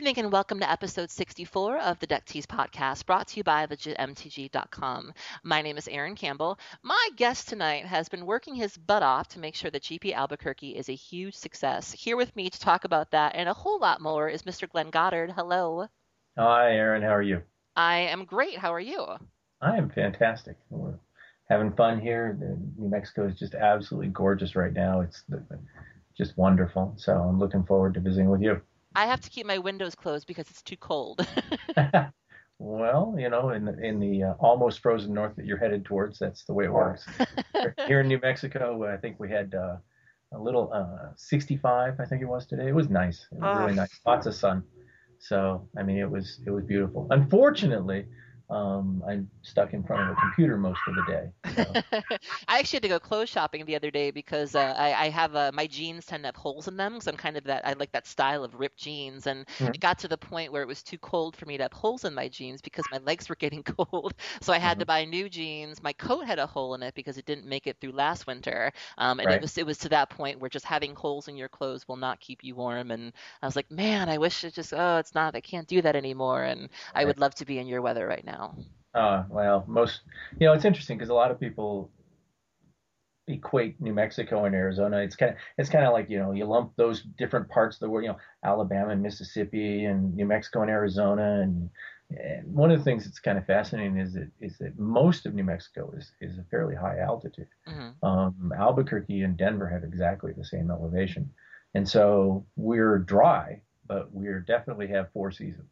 evening and welcome to episode 64 of the Deck Tease podcast, brought to you by legitmtg.com. My name is Aaron Campbell. My guest tonight has been working his butt off to make sure that GP Albuquerque is a huge success. Here with me to talk about that and a whole lot more is Mr. Glenn Goddard. Hello. Hi, Aaron. How are you? I am great. How are you? I am fantastic. We're having fun here. New Mexico is just absolutely gorgeous right now. It's just wonderful. So I'm looking forward to visiting with you. I have to keep my windows closed because it's too cold. Well, in the almost frozen north that you're headed towards, that's the way it works. Here in New Mexico, I think we had a little 65, I think it was today. It was nice. It was really nice. Lots of sun. So, I mean, it was beautiful. Unfortunately, I'm stuck in front of a computer most of the day. So. I actually had to go clothes shopping the other day because I have my jeans tend to have holes in them because I'm kind of I like that style of ripped jeans, and it got to the point where it was too cold for me to have holes in my jeans because my legs were getting cold. So I had to buy new jeans. My coat had a hole in it because it didn't make it through last winter, and Right. it was to that point where just having holes in your clothes will not keep you warm. And I was like, man, I wish it just it's not, I can't do that anymore. And I Right. would love to be in your weather right now. Well, it's interesting because a lot of people equate New Mexico and Arizona. It's kind of like, you lump those different parts of the world, Alabama and Mississippi and New Mexico and Arizona. And one of the things that's kind of fascinating is that most of New Mexico is a fairly high altitude. Hmm. Albuquerque and Denver have exactly the same elevation. And so we're dry, but we definitely have four seasons.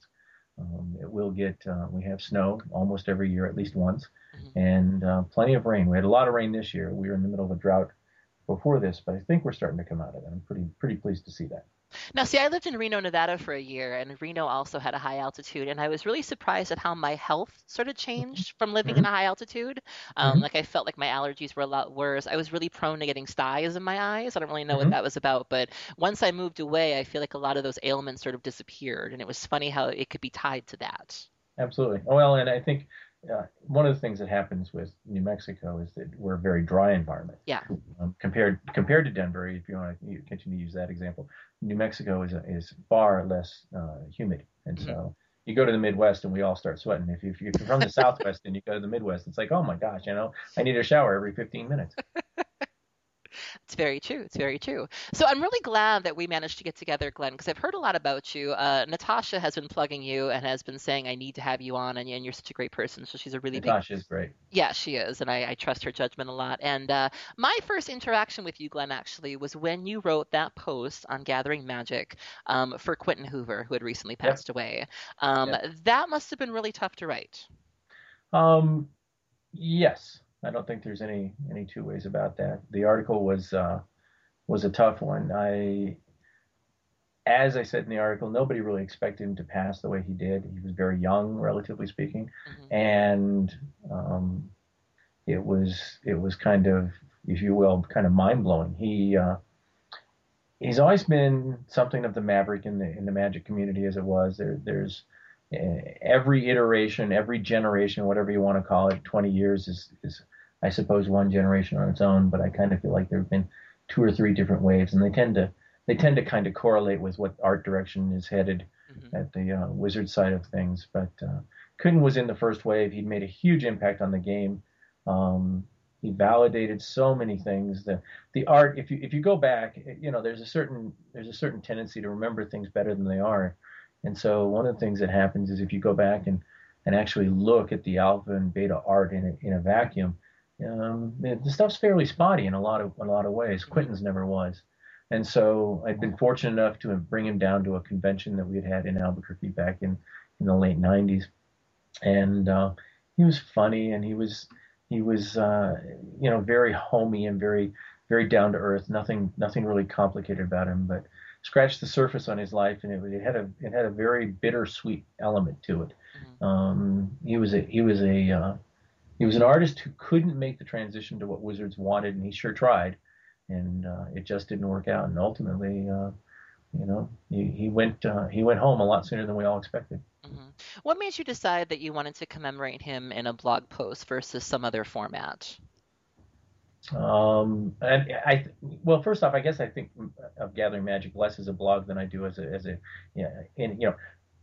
We have snow almost every year, at least once, Hmm. and plenty of rain. We had a lot of rain this year. We were in the middle of a drought before this, but I think we're starting to come out of it. I'm pretty pleased to see that. Now, see, I lived in Reno, Nevada for a year, and Reno also had a high altitude, and I was really surprised at how my health sort of changed from living in Hmm. a high altitude. Hmm. Like I felt like my allergies were a lot worse. I was really prone to getting styes in my eyes. I don't really know what Hmm. that was about, but once I moved away, I feel like a lot of those ailments sort of disappeared, and it was funny how it could be tied to that. Absolutely. Well, and I think one of the things that happens with New Mexico is that we're a very dry environment. Yeah. Compared to Denver, if you want to continue to use that example, New Mexico is far less humid, and Mhm. so you go to the Midwest and we all start sweating. If you're from the Southwest and you go to the Midwest, it's like, oh my gosh, I need a shower every 15 minutes. It's very true. It's very true. So I'm really glad that we managed to get together, Glenn, because I've heard a lot about you. Natasha has been plugging you and has been saying I need to have you on, and you're such a great person. So she's a really big, Natasha is great. yeah, she is, and I trust her judgment a lot. And my first interaction with you, Glenn, actually was when you wrote that post on Gathering Magic for Quentin Hoover, who had recently Yep. passed away. Um, Yep. that must have been really tough to write. Um, yes, I don't think there's any two ways about that. The article was a tough one. As I said in the article, nobody really expected him to pass the way he did. He was very young, relatively speaking, Hmm. and um, it was kind of, if you will, kind of mind blowing. He's always been something of the maverick in the Magic community, as it was. There's every iteration, every generation, whatever you want to call it. 20 years is I suppose one generation on its own, but I kind of feel like there have been two or three different waves, and they tend to kind of correlate with what art direction is headed Hmm. at the Wizard side of things. But Kunin was in the first wave. He'd made a huge impact on the game. He validated so many things. The art, if you go back, there's a certain tendency to remember things better than they are. And so one of the things that happens is if you go back and actually look at the alpha and beta art in a vacuum, the stuff's fairly spotty in a lot of ways. Hmm. Quentin's never was. And so I'd been fortunate enough to bring him down to a convention that we had in Albuquerque back in the late 90s. And he was funny, and he was very homey and very very down to earth. Nothing really complicated about him, but scratched the surface on his life, and it had a very bittersweet element to it. Hmm. He was an artist who couldn't make the transition to what Wizards wanted, and he sure tried, and it just didn't work out. And ultimately, he went home a lot sooner than we all expected. Hmm. What made you decide that you wanted to commemorate him in a blog post versus some other format? And well, first off, I guess I think of Gathering Magic less as a blog than I do as a, yeah, and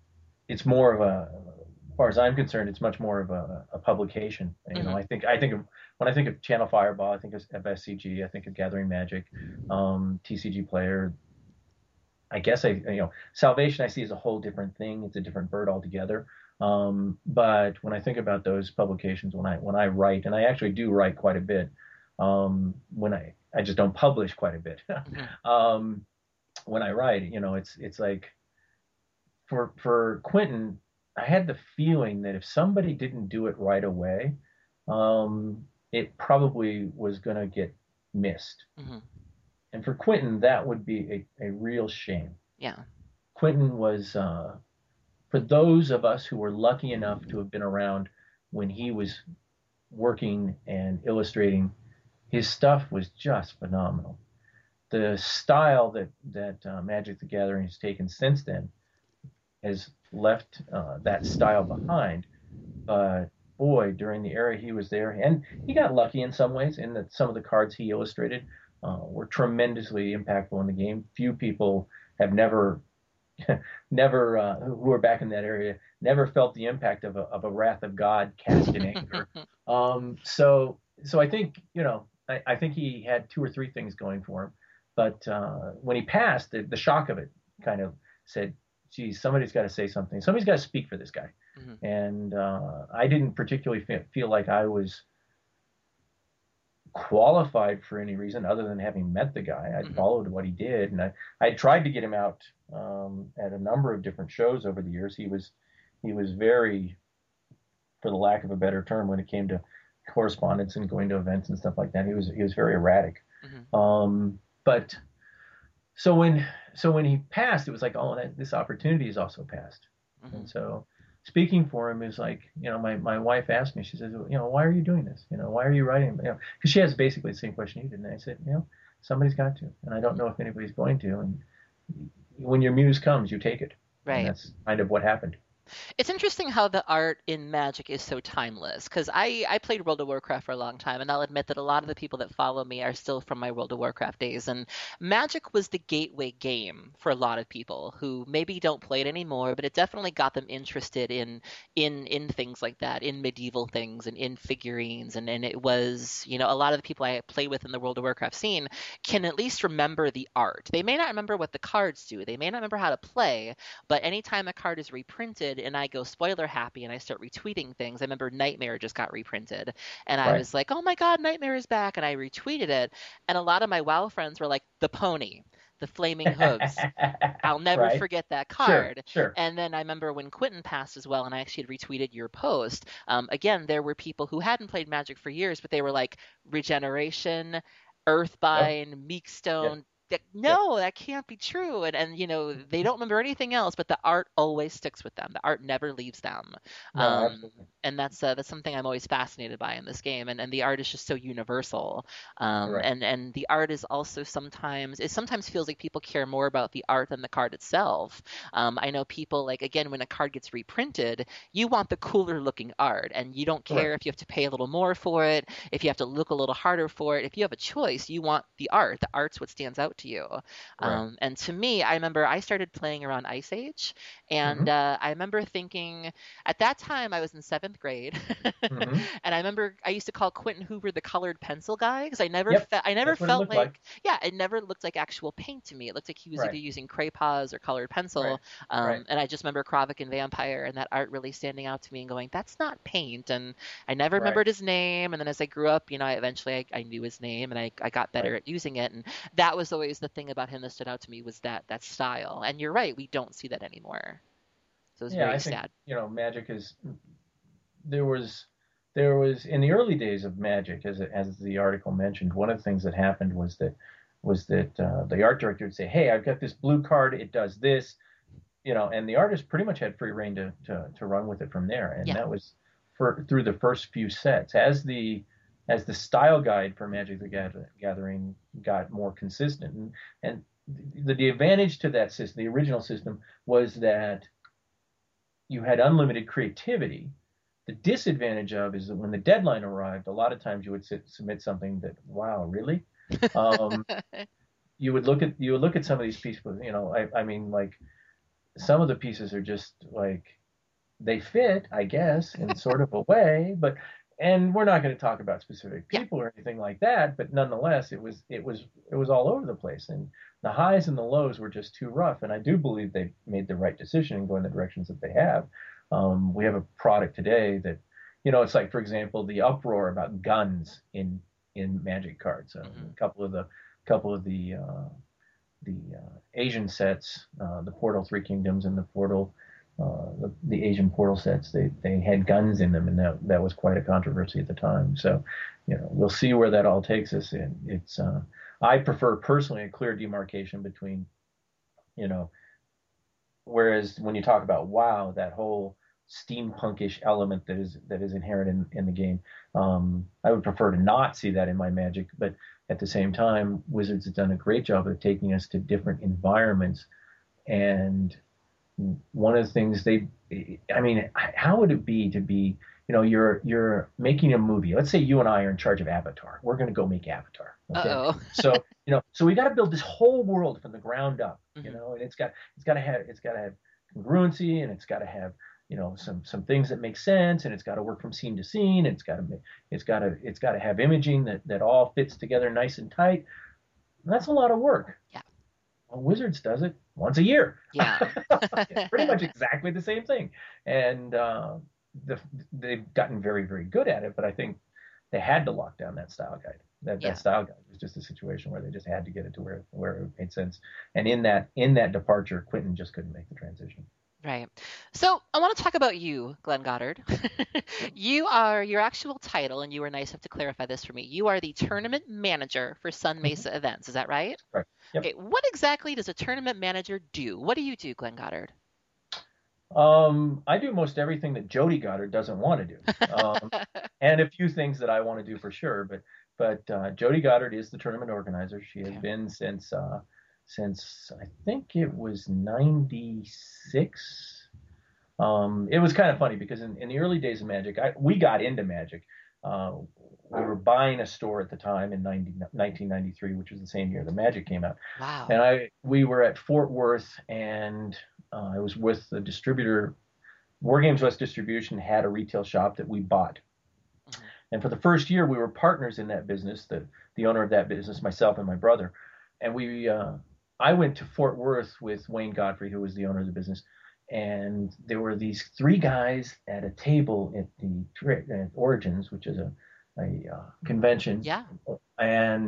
it's more of a, as far as I'm concerned, it's much more of a publication. Hmm. I think of when I think of Channel Fireball, I think of SCG, I think of Gathering Magic, TCG Player. I guess Salvation I see as a whole different thing. It's a different bird altogether. But when I think about those publications, when I write, and I actually do write quite a bit, when I just don't publish quite a bit. Hmm. um, when I write, it's like for Quentin, I had the feeling that if somebody didn't do it right away, it probably was going to get missed. Hmm. And for Quentin, that would be a real shame. Yeah. Quentin was, for those of us who were lucky enough to have been around when he was working and illustrating, his stuff was just phenomenal. The style that Magic the Gathering has taken since then has left that style behind. But boy, during the era he was there, and he got lucky in some ways in that some of the cards he illustrated were tremendously impactful in the game. Few people have never who were back in that area never felt the impact of a wrath of God cast in anger. So I think I think he had two or three things going for him, but when he passed, the shock of it kind of said, "Geez, somebody's got to say something. Somebody's got to speak for this guy." Hmm. And I didn't particularly feel like I was qualified for any reason other than having met the guy. I'd Hmm. followed what he did, and I tried to get him out at a number of different shows over the years. He was very, for the lack of a better term, when it came to correspondence and going to events and stuff like that, he was very erratic. Hmm. But so when he passed, it was like, oh, this opportunity is also passed. Hmm. And so speaking for him is like, my wife asked me, she says, why are you doing this? Why are you writing? Because she has basically the same question you did. And I said, somebody's got to, and I don't know if anybody's going to. And when your muse comes, you take it. And Right. that's kind of what happened. It's interesting how the art in Magic is so timeless because I played World of Warcraft for a long time, and I'll admit that a lot of the people that follow me are still from my World of Warcraft days. And Magic was the gateway game for a lot of people who maybe don't play it anymore, but it definitely got them interested in things like that, in medieval things and in figurines. And it was, a lot of the people I play with in the World of Warcraft scene can at least remember the art. They may not remember what the cards do, they may not remember how to play, but anytime a card is reprinted and I go spoiler happy and I start retweeting things, I remember Nightmare just got reprinted. And I Right. was like, oh my God, Nightmare is back. And I retweeted it. And a lot of my WoW friends were like, the pony, the flaming hooves. I'll never Right. forget that Sure. card. Sure. And then I remember when Quentin passed as well, and I actually had retweeted your post. Again, there were people who hadn't played Magic for years, but they were like, Regeneration, Yep. Earthbind, Yep. Meekstone. Yep. No, that can't be true. And they don't remember anything else, but the art always sticks with them. The art never leaves them. No, Um, absolutely. and that's something I'm always fascinated by in this game. And the art is just so universal. Right. And the art is also it sometimes feels like people care more about the art than the card itself. I know people like, again, when a card gets reprinted, you want the cooler looking art, and you don't care Correct. if you have to pay a little more for it, if you have to look a little harder for it. If you have a choice, you want the art. The art's what stands out to you. Right. And to me, I remember I started playing around Ice Age, and Mm-hmm. I remember thinking at that time I was in seventh grade, Mm-hmm. and I remember I used to call Quentin Hoover the colored pencil guy because Yep. I never That's what it felt looked like. like, yeah, it never looked like actual paint to me. It looked like he was either Right. using Crayolas or colored Right. pencil. Right. And I just remember Kravik and Vampire and that art really standing out to me and going, that's not paint. And I never Right. remembered his name. And then as I grew up, I knew his name and I got better Right. at using it. And that was always the thing about him that stood out to me was that style. And you're right, we don't see that anymore. So it's Yeah, very I think sad. Magic is there was in the early days of Magic, as the article mentioned, one of the things that happened was that the art director would say, "Hey, I've got this blue card. It does this," and the artist pretty much had free reign to run with it from there, and Yeah. that was through the first few sets. As the style guide for Magic the Gathering got more consistent, and the advantage to that system, the original system, was that you had unlimited creativity. The disadvantage of is that when the deadline arrived, a lot of times you would submit something that, wow, really? Um, you would look at some of these people. I mean, like some of the pieces are just like they fit, I guess, in sort of a way, but and we're not going to talk about specific Yeah. people or anything like that, but nonetheless, it was all over the place, and the highs and the lows were just too rough. And I do believe they made the right decision in going the directions that they have. We have a product today that, it's like, for example, the uproar about guns in Magic cards. Hmm. A couple of the Asian sets, the Portal Three Kingdoms and the Portal, the Asian Portal sets, they had guns in them, and that was quite a controversy at the time. So, we'll see where that all takes us. And I prefer personally a clear demarcation between, you know, whereas when you talk about WoW, that whole steampunkish element that is inherent in the game, I would prefer to not see that in my Magic. But at the same time, Wizards has done a great job of taking us to different environments. And one of the things I mean, how would it be to be, you're making a movie. Let's say you and I are in charge of Avatar. We're going to go make Avatar. Okay. Uh-oh. So we got to build this whole world from the ground up, Hmm. and it's got to have congruency, and it's got to have, some things that make sense, and it's got to work from scene to scene. It's got to have imaging that all fits together nice and tight. That's a lot of work. Yeah. Well, Wizards does it once a year. Yeah. Pretty much exactly the same thing. And they've gotten very, very good at it, but I think they had to lock down that style guide. That Yeah. that style guide was just a situation where they just had to get it to where it made sense. And in that departure, Quentin just couldn't make the transition. Right. So I want to talk about you, Glenn Goddard. You are your actual title, and you were nice enough to clarify this for me. You are the tournament manager for Sun Mm-hmm. Mesa Events. Is that right? Right. Yep. Okay. What exactly does a tournament manager do? What do you do, Glenn Goddard? I do most everything that Jody Goddard doesn't want to do, and a few things that I want to do for sure. But Jody Goddard is the tournament organizer. She has Okay. been since I think it was '96. It was kind of funny because in the early days of Magic, we got into Magic. Uh, we were buying a store at the time in 1993, which was the same year the Magic came out. Wow. And we were at Fort Worth, and I was with the distributor. War Games West Distribution had a retail shop that we bought. Hmm. And for the first year, we were partners in that business. The owner of that business, myself and my brother, and I went to Fort Worth with Wayne Godfrey, who was the owner of the business, and there were these three guys at a table at at Origins, which is a convention, Yeah. and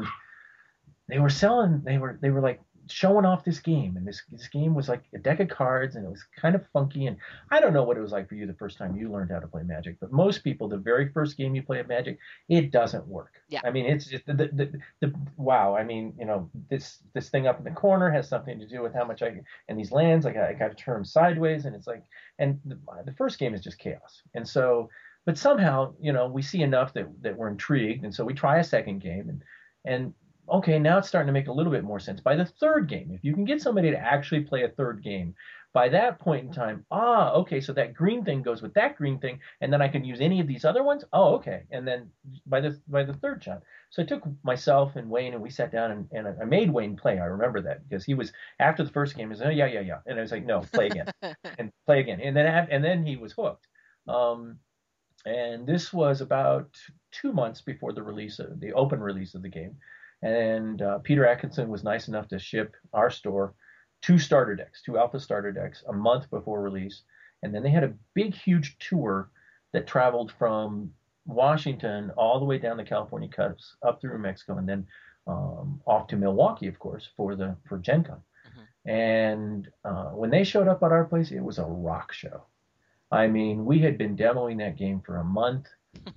they were like showing off this game, and this game was like a deck of cards, and it was kind of funky. And I don't know what it was like for you the first time you learned how to play Magic, but most people, the very first game you play of Magic, it doesn't work. Yeah. I mean, it's just the wow. I mean, this thing up in the corner has something to do with how much and these lands, I got to turn them sideways, and it's like, and the first game is just chaos. And so, but somehow, we see enough that we're intrigued, and so we try a second game, and okay, now it's starting to make a little bit more sense. By the third game, if you can get somebody to actually play a third game, by that point in time, okay, so that green thing goes with that green thing, and then I can use any of these other ones. Oh, okay. And then by the third shot, so I took myself and Wayne, and we sat down, and I made Wayne play. I remember that because he was after the first game. He was, oh yeah, yeah, yeah, and I was like, no, play again, and play again, and then he was hooked. Um, and this was about 2 months before the open release of the game. And Peter Atkinson was nice enough to ship our store two alpha starter decks, a month before release. And then they had a big, huge tour that traveled from Washington all the way down the California coast, up through Mexico, and then off to Milwaukee, of course, for Gen Con. Hmm. And when they showed up at our place, it was a rock show. I mean, we had been demoing that game for a month.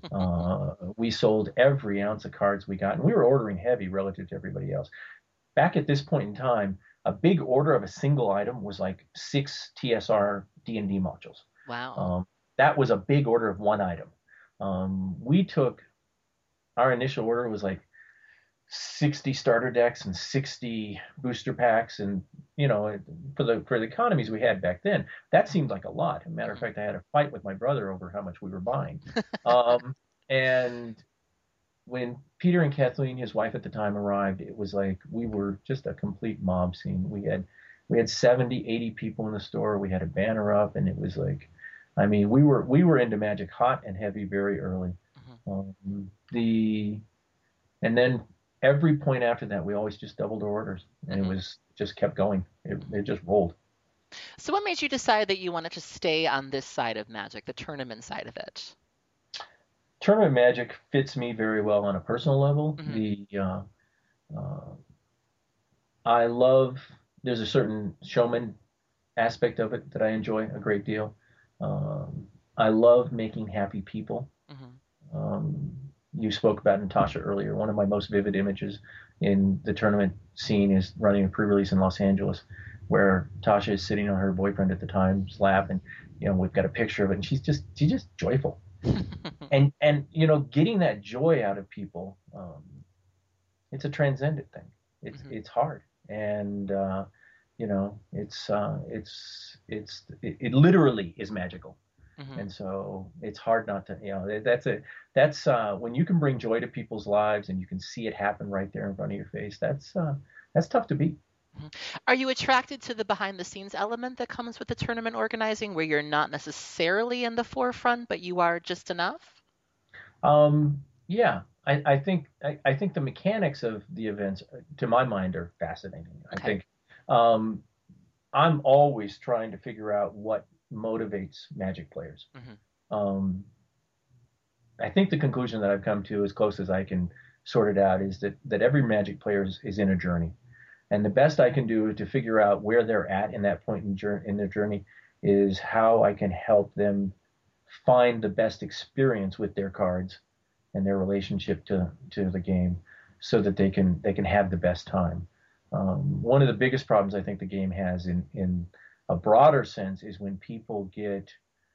We sold every ounce of cards we got, and we were ordering heavy relative to everybody else. Back at this point in time, a big order of a single item was like 6 TSR D&D modules. Wow. Um, that was a big order of one item. We took our initial order was like 60 starter decks and 60 booster packs, and for the economies we had back then, that seemed like a lot. As a matter of Hmm. fact, I had a fight with my brother over how much we were buying. And when Peter and Kathleen, his wife at the time, arrived, it was like we were just a complete mob scene. We had We had 70, 80 people in the store. We had a banner up, and it was like, I mean, we were into Magic hot and heavy very early. Mhm. The and then every point after that, we always just doubled our orders, and it Mhm. was just kept going. It Mhm. just rolled. So what made you decide that you wanted to stay on this side of Magic, the tournament side of it? Tournament Magic fits me very well on a personal level. Mhm. Uh, I love. There's a certain showman aspect of it that I enjoy a great deal. Um, I love making happy people. Mhm. Um, you spoke about Natasha earlier. One of my most vivid images in the tournament scene is running a pre-release in Los Angeles, where Tasha is sitting on her boyfriend at the time's lap, and we've got a picture of it, and she's just joyful, and getting that joy out of people, it's a transcendent thing. Mhm. It's hard, and it literally is magical. Mhm. And so it's hard not to, that's when you can bring joy to people's lives and you can see it happen right there in front of your face. That's tough to beat. Mhm. Are you attracted to the behind the scenes element that comes with the tournament organizing where you're not necessarily in the forefront, but you are just enough? Yeah, I think the mechanics of the events, to my mind, are fascinating. I Okay. think um, I'm always trying to figure out what motivates Magic players. Mhm. Um, I think the conclusion that I've come to, as close as I can sort it out, is that every Magic player is in a journey. And the best I can do to figure out where they're at in that point in their journey is how I can help them find the best experience with their cards and their relationship to the game, so that they can have the best time. One of the biggest problems I think the game has in a broader sense is when people get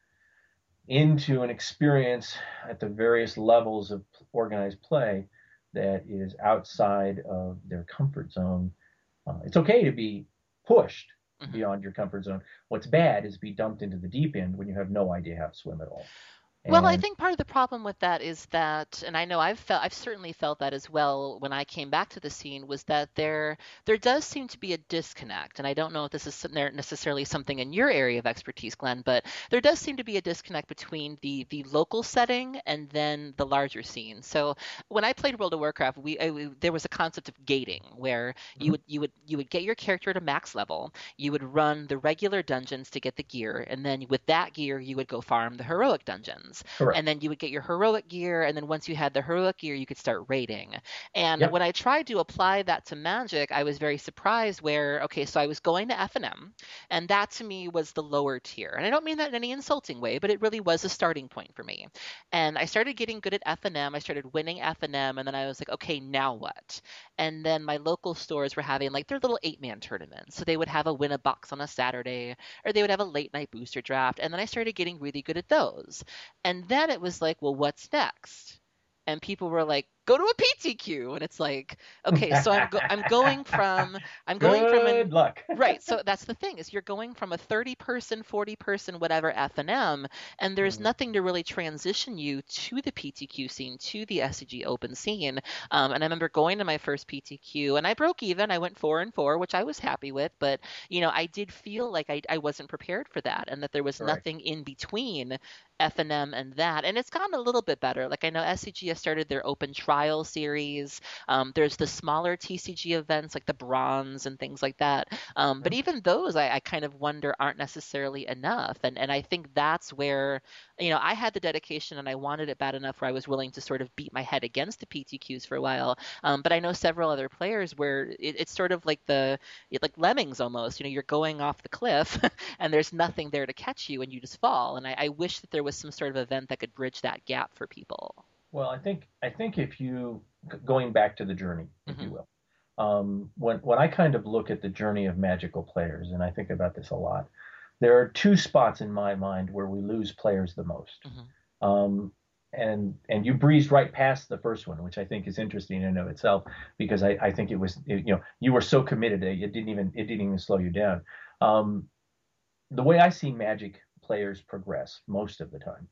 into an experience at the various levels of organized play that is outside of their comfort zone. It's okay to be pushed Mhm. beyond your comfort zone. What's bad is be dumped into the deep end when you have no idea how to swim at all. Well, I And think part of the problem with that is that, and I know I've certainly felt that as well when I came back to the scene, was that there does seem to be a disconnect. And I don't know if this is necessarily something in your area of expertise, Glenn, but there does seem to be a disconnect between the local setting and then the larger scene. So when I played World of Warcraft, there was a concept of gating where Mhm. you would get your character to max level, you would run the regular dungeons to get the gear, and then with that gear you would go farm the heroic dungeons, and Correct. then you would get your heroic gear, and then once you had the heroic gear you could start raiding. And Yep. when I tried to apply that to Magic, I was very surprised where, okay, so I was going to F&M, and that to me was the lower tier, and I don't mean that in any insulting way, but it really was a starting point for me. And I started getting good at F&M, I started winning F&M, and then I was like, okay, now what? And then my local stores were having like their little 8-man tournaments, so they would have a win a box on a Saturday, or they would have a late night booster draft, and then I started getting really good at those. And then it was like, well, what's next? And people were like, go to a PTQ. And it's like, okay, so I'm going from an Good luck. right. So that's the thing is you're going from a 30 person, 40 person, whatever F&M, and there's Mhm. nothing to really transition you to the PTQ scene, to the SCG open scene. And I remember going to my first PTQ and I broke even. I went 4-4, which I was happy with, but I did feel like I wasn't prepared for that and that there was Correct. nothing in between F&M and that. And it's gotten a little bit better. Like I know SCG has started their open trial series. There's the smaller TCG events like the bronze and things like that. But Yep. even those, I kind of wonder aren't necessarily enough. And I think that's where, I had the dedication and I wanted it bad enough where I was willing to sort of beat my head against the PTQs for a while. But I know several other players where it's sort of like like lemmings almost. You're going off the cliff and there's nothing there to catch you and you just fall. And I wish that there was some sort of event that could bridge that gap for people. Well, I think if you going back to the journey, if you Hmm. will, when I kind of look at the journey of magical players, and I think about this a lot, there are two spots in my mind where we lose players the most. Hmm. Um, and you breezed right past the first one, which I think is interesting in and of itself, because I think you were so committed that it didn't even slow you down. Um, the way I see Magic players progress most of the time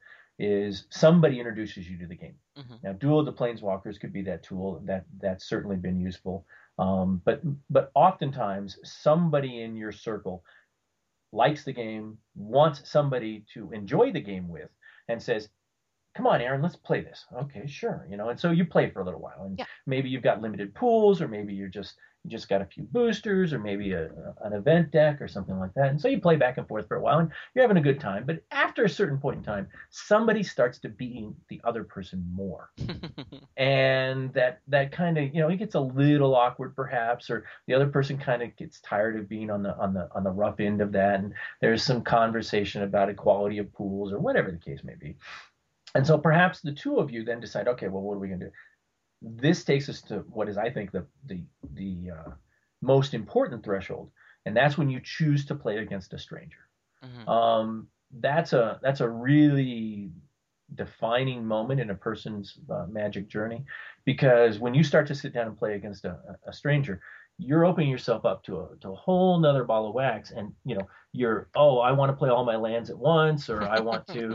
is somebody introduces you to the game. Mm-hmm. Now, Duel of the Planeswalkers could be that tool that's certainly been useful. But oftentimes somebody in your circle likes the game, wants somebody to enjoy the game with, and says, come on, Aaron, let's play this. Okay, sure. And so you play for a little while, and Yeah. maybe you've got limited pools, or maybe you just got a few boosters, or maybe an event deck or something like that. And so you play back and forth for a while, and you're having a good time. But after a certain point in time, somebody starts to beat the other person more, and that kind of it gets a little awkward perhaps, or the other person kind of gets tired of being on the rough end of that, and there's some conversation about equality of pools or whatever the case may be. And so perhaps the two of you then decide, okay, well, what are we going to do? This takes us to what is, I think, the most important threshold, and that's when you choose to play against a stranger. Mm-hmm. That's a really defining moment in a person's Magic journey, because when you start to sit down and play against a stranger, you're opening yourself up to a whole nother ball of wax, and I want to play all my lands at once, or I want to.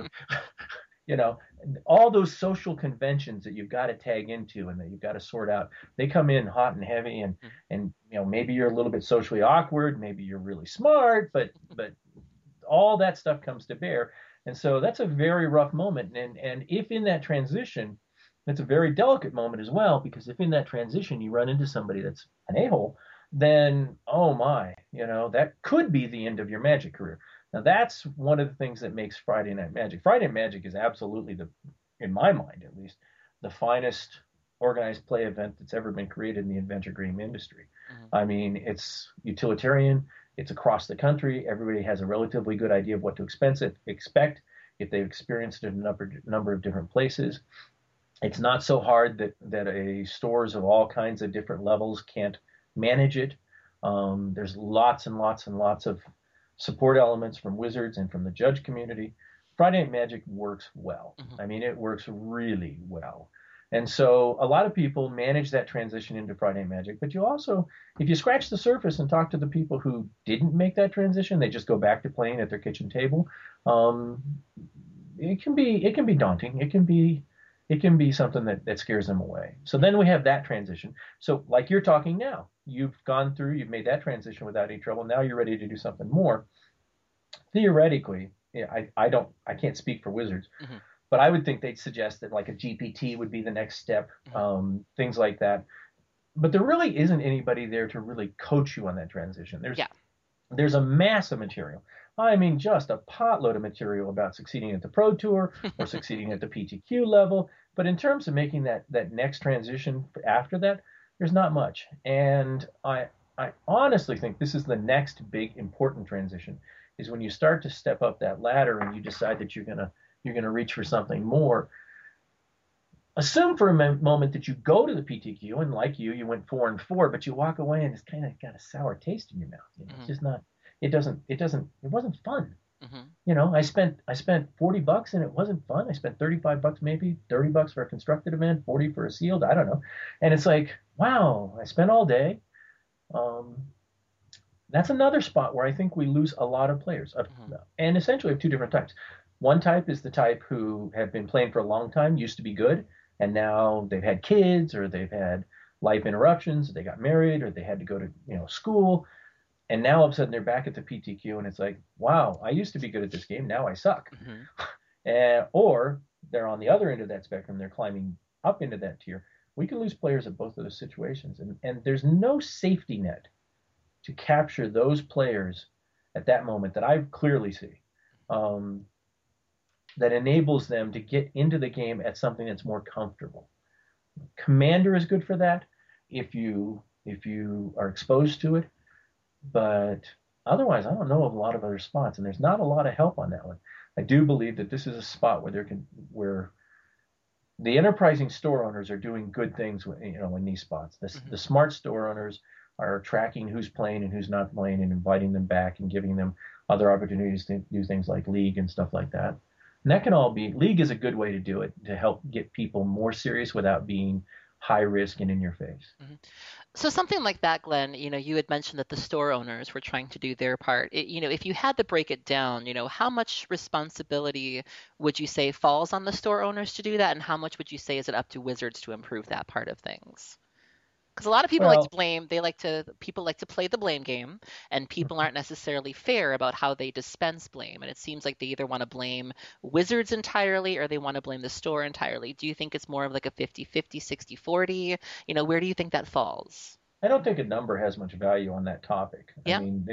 All those social conventions that you've got to tag into and that you've got to sort out, they come in hot and heavy, and maybe you're a little bit socially awkward, maybe you're really smart, but all that stuff comes to bear. And so that's a very rough moment. And if in that transition, that's a very delicate moment as well, because if in that transition you run into somebody that's an a-hole, then, oh my, that could be the end of your Magic career. Now, that's one of the things that makes Friday Night Magic. Friday Night Magic is absolutely, in my mind at least, the finest organized play event that's ever been created in the adventure game industry. Mm-hmm. I mean, it's utilitarian. It's across the country. Everybody has a relatively good idea of what to expect if they've experienced it in a number of different places. It's not so hard that stores of all kinds of different levels can't manage it. There's lots and lots and lots of support elements from Wizards and from the judge community. Friday Night Magic works well. Mm-hmm. I mean, it works really well. And so a lot of people manage that transition into Friday Night Magic, but you also, if you scratch the surface and talk to the people who didn't make that transition, they just go back to playing at their kitchen table. It can be daunting. It can be something that scares them away. So then we have that transition. So like you're talking now, you've made that transition without any trouble. Now you're ready to do something more. Theoretically, I can't speak for Wizards, mm-hmm. but I would think they'd suggest that like a GPT would be the next step, mm-hmm. Things like that. But there really isn't anybody there to really coach you on that transition. There's a mass of material. I mean, just a potload of material about succeeding at the Pro Tour or succeeding at the PTQ level. But in terms of making that next transition after that, there's not much. And I honestly think this is the next big important transition, is when you start to step up that ladder and you decide that you're gonna reach for something more. Assume for a moment that you go to the PTQ and like you went 4-4, but you walk away and it's kind of got a sour taste in your mouth. Mm-hmm. It's just not. It wasn't fun. Mm-hmm. I spent $40 and it wasn't fun. I spent $35 maybe, $30 for a constructed event, $40 for a sealed. I don't know. And it's like, wow, I spent all day. That's another spot where I think we lose a lot of players. Mm-hmm. And essentially have two different types. One type is the type who have been playing for a long time, used to be good, and now they've had kids or they've had life interruptions, they got married or they had to go to school. And now all of a sudden they're back at the PTQ and it's like, wow, I used to be good at this game. Now I suck. Mm-hmm. Or they're on the other end of that spectrum. They're climbing up into that tier. We can lose players at both of those situations. And there's no safety net to capture those players at that moment that I clearly see, that enables them to get into the game at something that's more comfortable. Commander is good for that if you are exposed to it. But otherwise, I don't know of a lot of other spots, and there's not a lot of help on that one. I do believe that this is a spot where the enterprising store owners are doing good things, in these spots. Mm-hmm. The smart store owners are tracking who's playing and who's not playing, and inviting them back and giving them other opportunities to do things like League and stuff like that. And that can all be, League is a good way to do it, to help get people more serious without being high risk and in your face. Mhm. So something like that, Glenn, you had mentioned that the store owners were trying to do their part. If you had to break it down, how much responsibility would you say falls on the store owners to do that, and how much would you say is it up to Wizards to improve that part of things? Because a lot of people like to Well, blame, people like to play the blame game, and people aren't necessarily fair about how they dispense blame. And it seems like they either want to blame Wizards entirely or they want to blame the store entirely. Do you think it's more of like a 50-50, 60-40? Where do you think that falls? I don't think a number has much value on that topic. I Yeah, mean,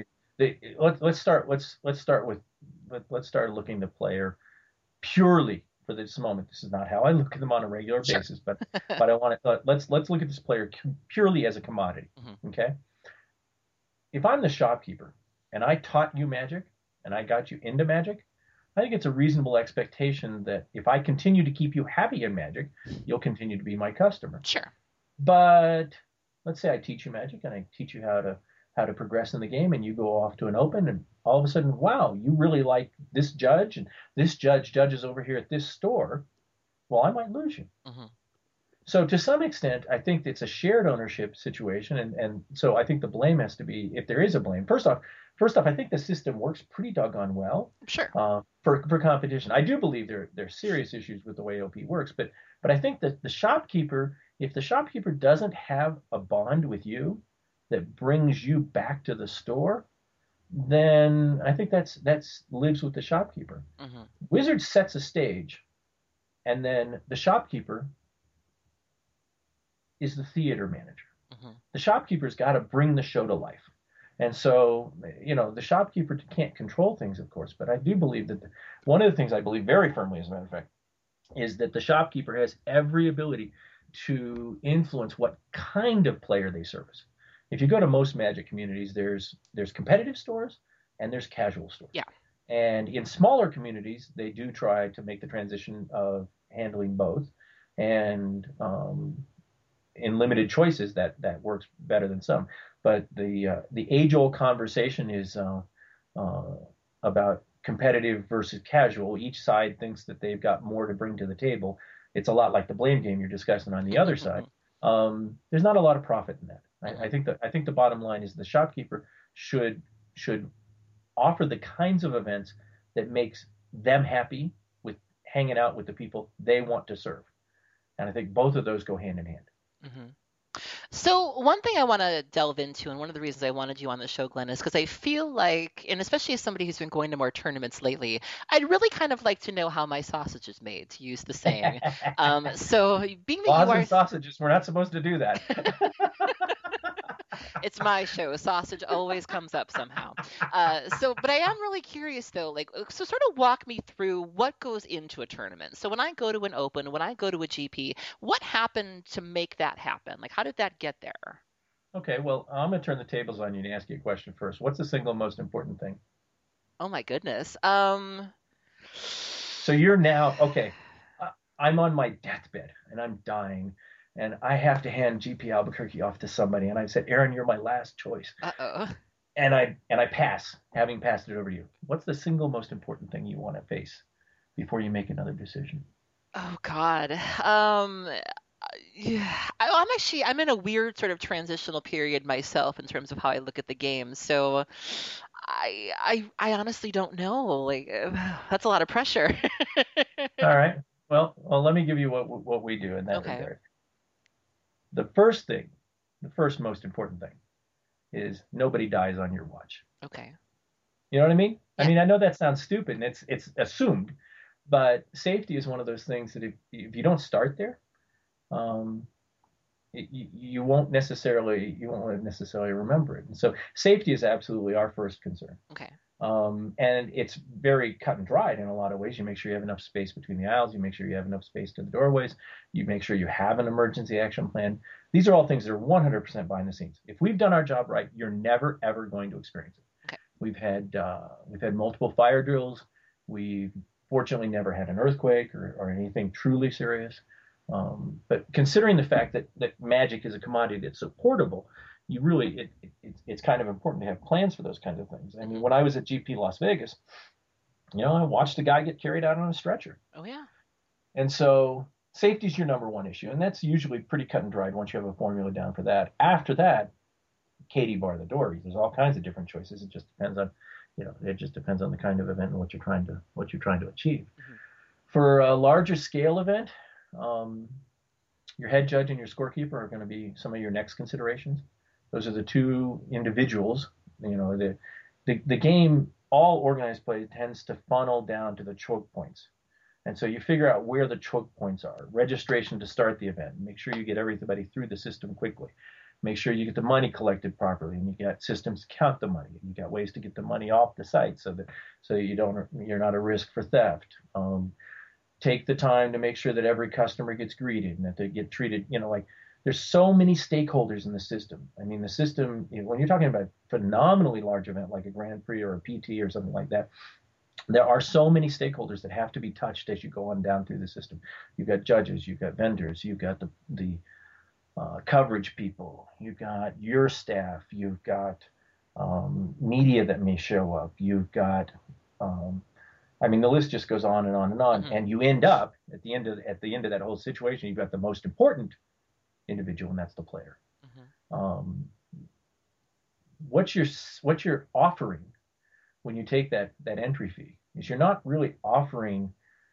let's start looking at the player purely for this moment. This is not how I look at them on a regular sure. basis, but I want to let's look at this player purely as a commodity. Hmm. Okay, if I'm the shopkeeper and I taught you Magic and I got you into Magic, I think it's a reasonable expectation that if I continue to keep you happy in Magic, you'll continue to be my customer. Sure. But let's say I teach you Magic and I teach you how to progress in the game, and you go off to an open, and all of a sudden, wow, you really like this judge, and this judge judges over here at this store. Well, I might lose you. Hmm. So to some extent, I think it's a shared ownership situation, and so I think the blame has to be, if there is a blame. First off, I think the system works pretty doggone well Sure. for competition. I do believe there's serious issues with the way OP works, but I think that the shopkeeper, if the shopkeeper doesn't have a bond with you that brings you back to the store, then I think that's lives with the shopkeeper. Hmm. Wizard sets a stage, and then the shopkeeper is the theater manager. Hmm. The shopkeeper's got to bring the show to life. And so, the shopkeeper can't control things, of course, but I do believe that one of the things I believe very firmly, as a matter of fact, is that the shopkeeper has every ability to influence what kind of player they service. If you go to most Magic communities, there's competitive stores and there's casual stores. Yeah. And in smaller communities, they do try to make the transition of handling both. And in limited choices, that works better than some. But the age old conversation is uh, about competitive versus casual. Each side thinks that they've got more to bring to the table. It's a lot like the blame game you're discussing on the other side. Hmm. There's not a lot of profit in that. I Hmm. think the bottom line is the shopkeeper should offer the kinds of events that makes them happy with hanging out with the people they want to serve. And I think both of those go hand in hand. Hmm. So one thing I want to delve into, and one of the reasons I wanted you on the show, Glenn, is because I feel like, and especially as somebody who's been going to more tournaments lately, I'd really kind of like to know how my sausage is made, to use the saying. So being that you Laws are, and sausages. We're not supposed to do that. it's my show. Sausage always comes up somehow. But I am really curious though, so sort of walk me through what goes into a tournament. So when I go to an open, when I go to a GP, what happened to make that happen? Like, how did that get there? Okay, well, I'm going to turn the tables on you and ask you a question first. What's the single most important thing? Oh my goodness. So you're now, okay, I'm on my deathbed and I'm dying and I have to hand GP Albuquerque off to somebody. And I said, Aaron, you're my last choice. Uh-oh. And I pass, having passed it over to you. What's the single most important thing you want to face before you make another decision? Oh God. Yeah, I'm in a weird sort of transitional period myself in terms of how I look at the game. So I honestly don't know. Like that's a lot of pressure. All right. Well, let me give you what we do in that Okay. regard. The first thing, the first most important thing is nobody dies on your watch. Okay. You know what I mean? I Yeah. mean, I know that sounds stupid and it's assumed, but safety is one of those things that if you don't start there, um, you won't necessarily remember it. And so safety is absolutely our first concern. Okay. And it's very cut and dried in a lot of ways. You make sure you have enough space between the aisles. You make sure you have enough space to the doorways. You make sure you have an emergency action plan. These are all things that are 100% behind the scenes. If we've done our job right, you're never ever going to experience it. Okay. We've had multiple fire drills. We've fortunately never had an earthquake or anything truly serious. But considering the fact that magic is a commodity that's so portable, you really it's kind of important to have plans for those kinds of things. I mean, Hmm. when I was at GP Las Vegas, I watched a guy get carried out on a stretcher, Oh yeah. and so safety is your number one issue, and that's usually pretty cut and dried once you have a formula down for that. After that, Katie bar the door. There's all kinds of different choices. It just depends on, it just depends on the kind of event and what you're trying to achieve. Mm-hmm. For a larger scale event, your head judge and your scorekeeper are going to be some of your next considerations. Those are the two individuals. The game, all organized play tends to funnel down to the choke points. And so you figure out where the choke points are. Registration to start the event. Make sure you get everybody through the system quickly. Make sure you get the money collected properly, and you got systems to count the money. You got ways to get the money off the site so you're not a risk for theft. Take the time to make sure that every customer gets greeted and that they get treated. There's so many stakeholders in the system. I mean, the system, when you're talking about a phenomenally large event like a Grand Prix or a PT or something like that, there are so many stakeholders that have to be touched as you go on down through the system. You've got judges, you've got vendors, you've got the coverage people, you've got your staff, you've got media that may show up, you've got, the list just goes on and on and on. Mm-hmm. And you end up at the end of that whole situation, you've got the most important individual, and that's the player. Mm-hmm. What you're offering when you take that entry fee is you're not really offering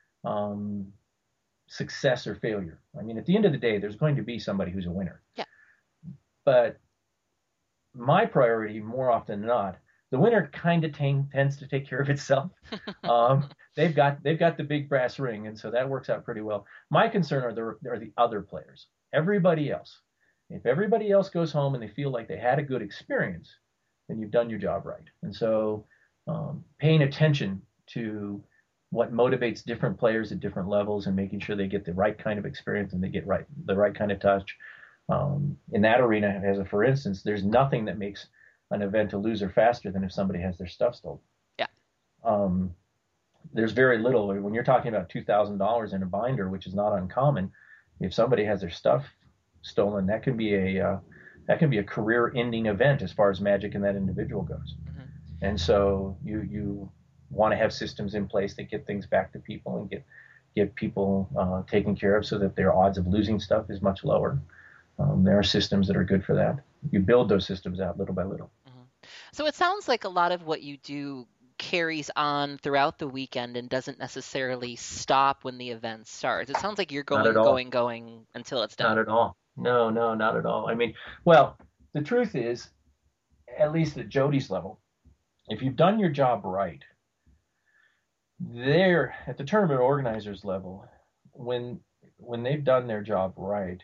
success or failure. I mean, at the end of the day, there's going to be somebody who's a winner. Yeah. But my priority, more often than not, the winner kind of tends to take care of itself. They've got the big brass ring, and so that works out pretty well. My concern are the other players. Everybody else. If everybody else goes home and they feel like they had a good experience, then you've done your job right. And so paying attention to what motivates different players at different levels and making sure they get the right kind of experience and they get the right kind of touch. In that arena, for instance, there's nothing that makes an event a loser faster than if somebody has their stuff stolen. Yeah. There's very little. When you're talking about $2,000 in a binder, which is not uncommon, if somebody has their stuff stolen, that can be a career-ending event as far as Magic and that individual goes. Mm-hmm. And so you want to have systems in place that get things back to people and get people taken care of so that their odds of losing stuff is much lower. There are systems that are good for that. You build those systems out little by little. Mm-hmm. So it sounds like a lot of what you do carries on throughout the weekend and doesn't necessarily stop when the event starts. It sounds like you're going until it's done. Not at all. No, not at all. I mean, well, the truth is, at least at Jody's level, if you've done your job right, they're at the tournament organizers level, when they've done their job right,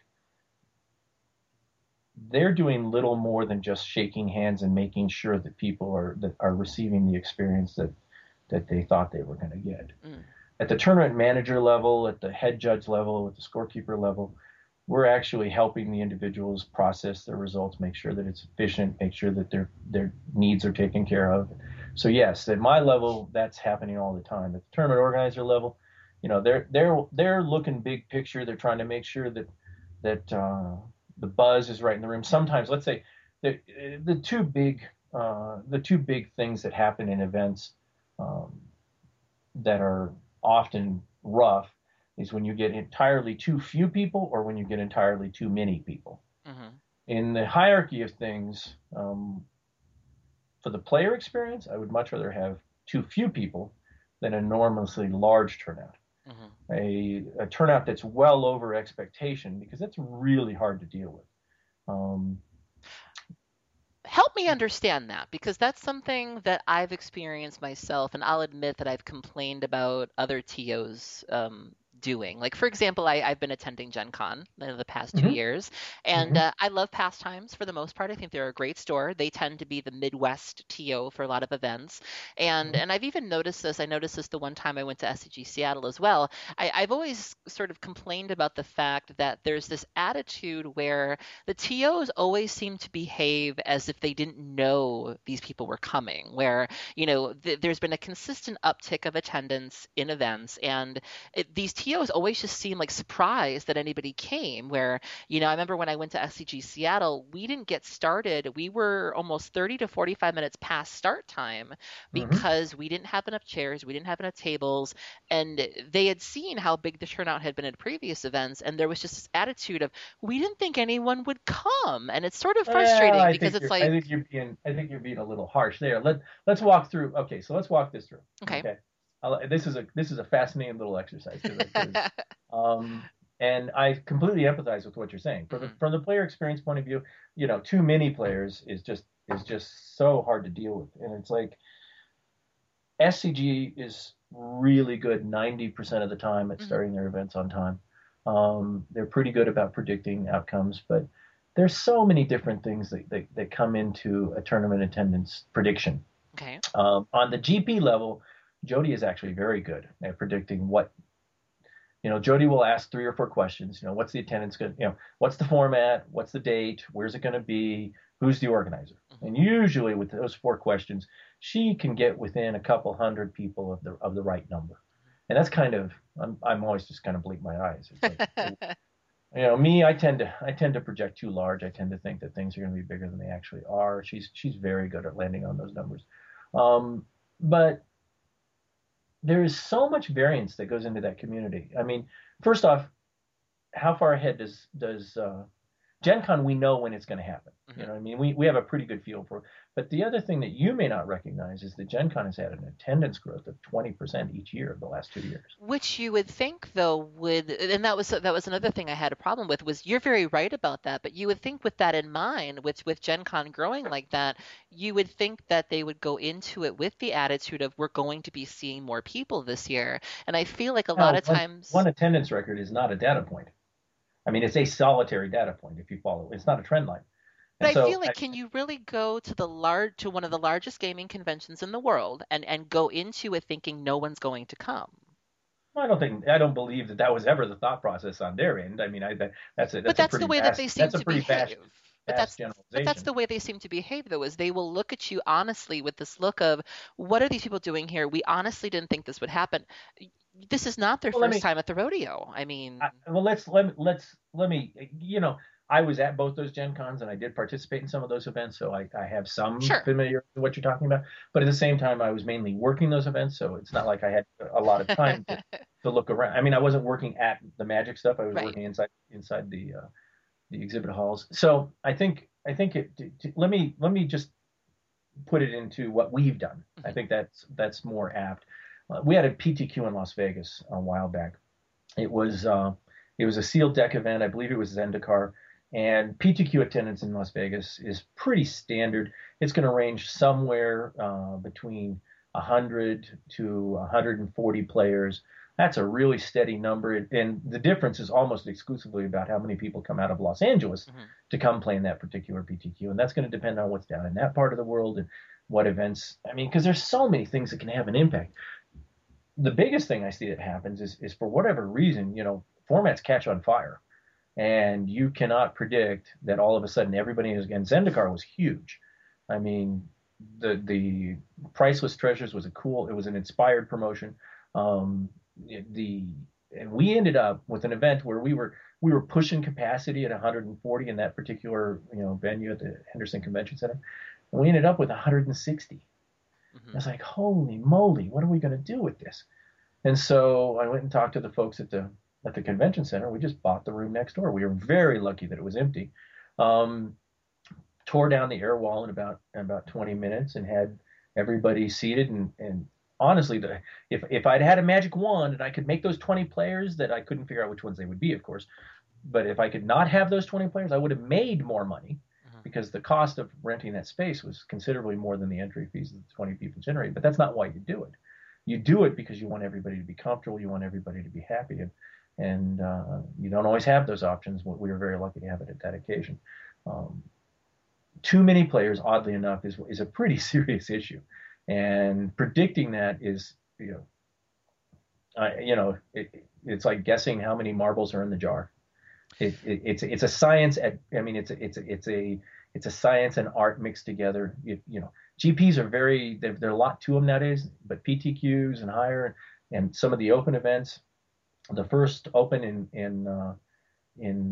they're doing little more than just shaking hands and making sure that people are receiving the experience that they thought they were going to get. Mm. At the tournament manager level, at the head judge level, at the scorekeeper level, we're actually helping the individuals process their results, make sure that it's efficient, make sure that their needs are taken care of. So yes, at my level, that's happening all the time. At the tournament organizer level, they're looking big picture. They're trying to make sure that the buzz is right in the room. Sometimes, let's say, the two big things that happen in events that are often rough is when you get entirely too few people or when you get entirely too many people. Mm-hmm. In the hierarchy of things, for the player experience, I would much rather have too few people than an enormously large turnout. Mm-hmm. A turnout that's well over expectation, because that's really hard to deal with. Help me understand that, because that's something that I've experienced myself, and I'll admit that I've complained about other TOs doing. Like, for example, I've been attending Gen Con the past 2 years, and I love Pastimes for the most part. I think they're a great store. They tend to be the Midwest TO for a lot of events. And I've even noticed this. I noticed this the one time I went to SCG Seattle as well. I've always sort of complained about the fact that there's this attitude where the TOs always seem to behave as if they didn't know these people were coming, where, there's been a consistent uptick of attendance in events, and these TOs PTOs always just seem like surprised that anybody came. Where, I remember when I went to SCG Seattle, we didn't get started. We were almost 30 to 45 minutes past start time Hmm. because we didn't have enough chairs, we didn't have enough tables, and they had seen how big the turnout had been at previous events, and there was just this attitude of we didn't think anyone would come, and it's sort of Well, frustrating because it's like, I think you're being a little harsh there. Let's walk through. Okay, so let's walk this through. okay. Okay, this is a fascinating little exercise um, and I completely empathize with what you're saying. From the player experience point of view, too many players is just so hard to deal with, and it's like SCG is really good 90% of the time at starting their events on time. They're pretty good about predicting outcomes, but there's so many different things that come into a tournament attendance prediction. Okay. On the GP level, Jody is actually very good at predicting what, Jody will ask 3 or 4 questions. What's the attendance going to, what's the format? What's the date? Where's it going to be? Who's the organizer? And usually with those 4 questions, she can get within a couple hundred people of the right number. And that's kind of, I'm always just kind of blink my eyes. It's like, me, I tend to project too large. I tend to think that things are going to be bigger than they actually are. She's very good at landing on those numbers. But there is so much variance that goes into that community. I mean, first off, how far ahead does Gen Con, we know when it's going to happen. You know what I mean? We have a pretty good feel for it. But the other thing that you may not recognize is that Gen Con has had an attendance growth of 20% each year of the last 2 years. Which you would think, though, and that was another thing I had a problem with, was you're very right about that, but you would think with that in mind, with Gen Con growing like that, you would think that they would go into it with the attitude of we're going to be seeing more people this year. And I feel like a lot of times one attendance record is not a data point. I mean, it's a solitary data point if you follow. It's not a trend line. But I feel like, can you really go to one of the largest gaming conventions in the world and go into it thinking no one's going to come? I don't believe that was ever the thought process on their end. I mean, that's a pretty vast generalization. But that's the way they seem to behave, though, is they will look at you honestly with this look of, what are these people doing here? We honestly didn't think this would happen. This is not their first time at the rodeo. I mean, let me, I was at both those Gen Cons and I did participate in some of those events, so I have some familiarity with what you're talking about. But at the same time, I was mainly working those events, so it's not like I had a lot of time to look around. I mean, I wasn't working at the Magic stuff; I was working inside the exhibit halls. So I think let me just put it into what we've done. I think that's more apt. We had a PTQ in Las Vegas a while back. It was a sealed deck event. I believe it was Zendikar. And PTQ attendance in Las Vegas is pretty standard. It's going to range somewhere between 100 to 140 players. That's a really steady number. And the difference is almost exclusively about how many people come out of Los Angeles to come play in that particular PTQ. And that's going to depend on what's down in that part of the world and what events. I mean, because there's so many things that can have an impact. The biggest thing I see that happens is for whatever reason, formats catch on fire. And you cannot predict that all of a sudden everybody is, again, Zendikar was huge. I mean, the Priceless Treasures was it was an inspired promotion. And we ended up with an event where we were pushing capacity at 140 in that particular, venue at the Henderson Convention Center. And we ended up with 160. I was like, holy moly, what are we going to do with this? And so I went and talked to the folks at the convention center. We just bought the room next door. We were very lucky that it was empty. Tore down the air wall in about 20 minutes and had everybody seated. And honestly, if I'd had a magic wand and I could make those 20 players, that I couldn't figure out which ones they would be, of course. But if I could not have those 20 players, I would have made more money because the cost of renting that space was considerably more than the entry fees that the 20 people generate. But that's not why you do it. You do it because you want everybody to be comfortable. You want everybody to be happy. And you don't always have those options. We were very lucky to have it at that occasion. Too many players, oddly enough, is a pretty serious issue. And predicting that is, it's like guessing how many marbles are in the jar. It's a science. It's a science and art mixed together. GPs are there are a lot to them nowadays, but PTQs and higher and some of the open events, The first Open in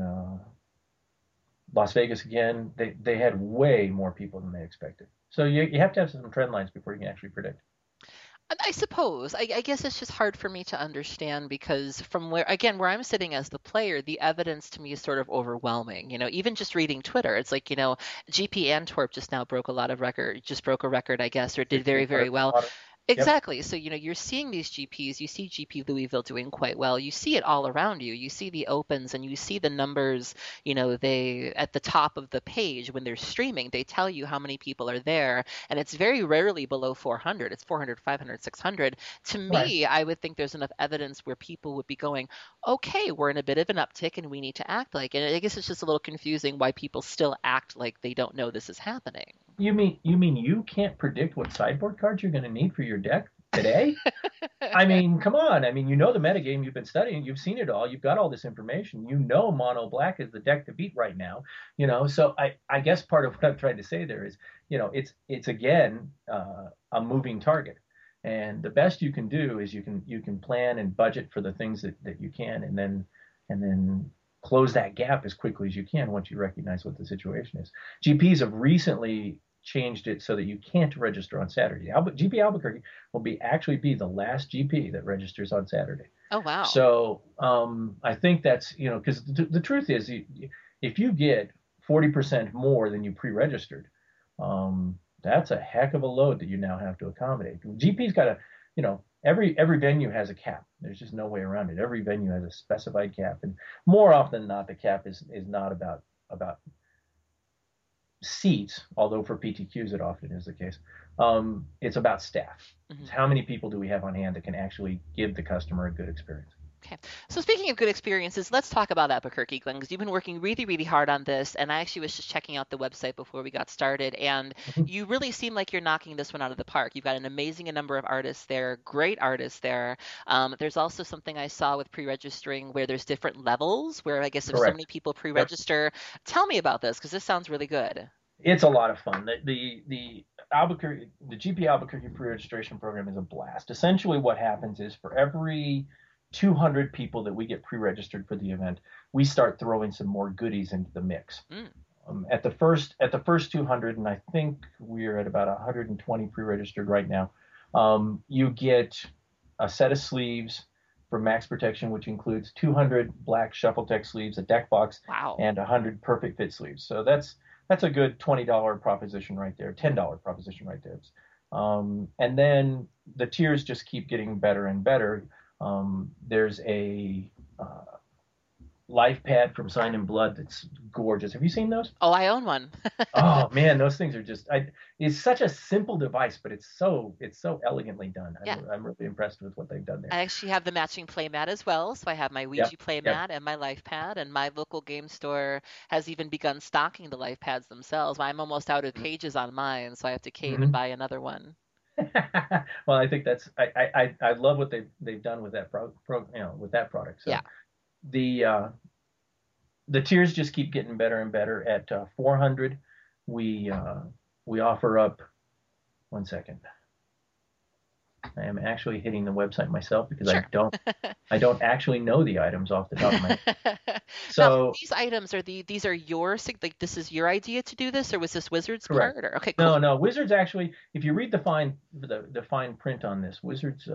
Las Vegas again, they had way more people than they expected. So you have to have some trend lines before you can actually predict. I suppose. I guess it's just hard for me to understand because from where I'm sitting as the player, the evidence to me is sort of overwhelming. Even just reading Twitter, it's like, GP Antwerp just broke a record, I guess, or did very, very well. Yep. Exactly. So, you're seeing these GPs, you see GP Louisville doing quite well. You see it all around you. You see the opens and you see the numbers, they at the top of the page when they're streaming, they tell you how many people are there, and it's very rarely below 400. It's 400, 500, 600. To Right. me, I would think there's enough evidence where people would be going, okay, we're in a bit of an uptick and we need to act like it. And I guess it's just a little confusing why people still act like they don't know this is happening. You mean you can't predict what sideboard cards you're going to need for your deck today? I mean, come on. I mean, you know the metagame, you've been studying, you've seen it all, you've got all this information. You know mono black is the deck to beat right now. So I guess part of what I'm trying to say there is, it's again a moving target. And the best you can do is you can plan and budget for the things that you can, and then close that gap as quickly as you can once you recognize what the situation is. GPs have recently changed it so that you can't register on Saturday. GP Albuquerque will actually be the last GP that registers on Saturday. Oh, wow. So I think that's, because the truth is, if you get 40% more than you pre-registered, that's a heck of a load that you now have to accommodate. GP's got to, every venue has a cap. There's just no way around it. Every venue has a specified cap, and more often than not, the cap is not about seats, although for PTQs it often is the case. It's about staff. Mm-hmm. It's how many people do we have on hand that can actually give the customer a good experience. Okay. So speaking of good experiences, let's talk about Albuquerque, Glenn, because you've been working really, really hard on this. And I actually was just checking out the website before we got started, and you really seem like you're knocking this one out of the park. You've got an amazing number of artists there, great artists there. There's also something I saw with pre-registering where there's different levels, where I guess if so many people pre-register. Yep. Tell me about this, because this sounds really good. It's a lot of fun. The GP Albuquerque pre-registration program is a blast. Essentially, what happens is for every 200 people that we get pre-registered for the event, we start throwing some more goodies into the mix. At the first 200, and I think we're at about 120 pre-registered right now. You get a set of sleeves for max protection, which includes 200 black Shuffletech sleeves, a deck box, wow, and 100 perfect fit sleeves. So that's a good $20 proposition right there, $10 proposition right there. And then the tiers just keep getting better and better. There's a life pad from Sign in Blood that's gorgeous. Have you seen those? Oh, I own one. Oh man, those things are just it's such a simple device, but it's so elegantly done. Yeah. I'm really impressed with what they've done there. I actually have the matching play mat as well. So I have my Ouija play mat and my life pad, and my local game store has even begun stocking the life pads themselves. I'm almost out of pages on mine, so I have to cave and buy another one. Well, I think that's I love what they've done with that with that product. So yeah. The tiers just keep getting better and better. At 400, we offer up. One second. I am actually hitting the website myself because sure. I don't actually know the items off the top of my head. So now, these items these are yours, like this is your idea to do this, or was this Wizards correct. part? Or, okay, cool. No, Wizards actually. If you read the fine print on this, Wizards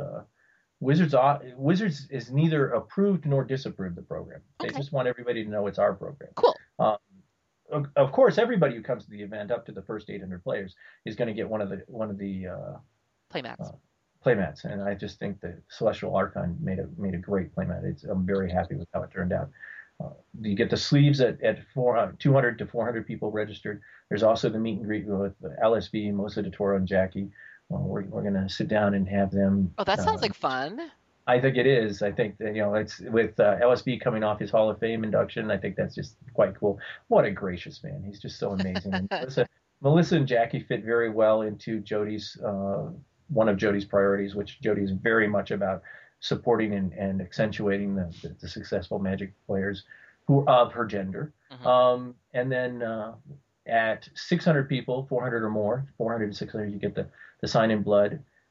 is neither approved nor disapproved the program. They just want everybody to know it's our program. Cool. Of course, everybody who comes to the event up to the first 800 players is going to get one of the playmats, and I just think the Celestial Archon made a great playmat. I'm very happy with how it turned out. You get the sleeves at 200 to 400 people registered. There's also the meet and greet with LSB, Melissa DeToro, and Jackie. We're going to sit down and have them. Oh, that sounds like fun. I think it is. I think that, it's with LSB coming off his Hall of Fame induction. I think that's just quite cool. What a gracious man. He's just so amazing. And Melissa and Jackie fit very well into Jody's one of Jody's priorities, which Jody is very much about supporting and accentuating the successful Magic players who are of her gender. And then at 600 people, 400 or more, 400 to 600, you get the Sign in Blood.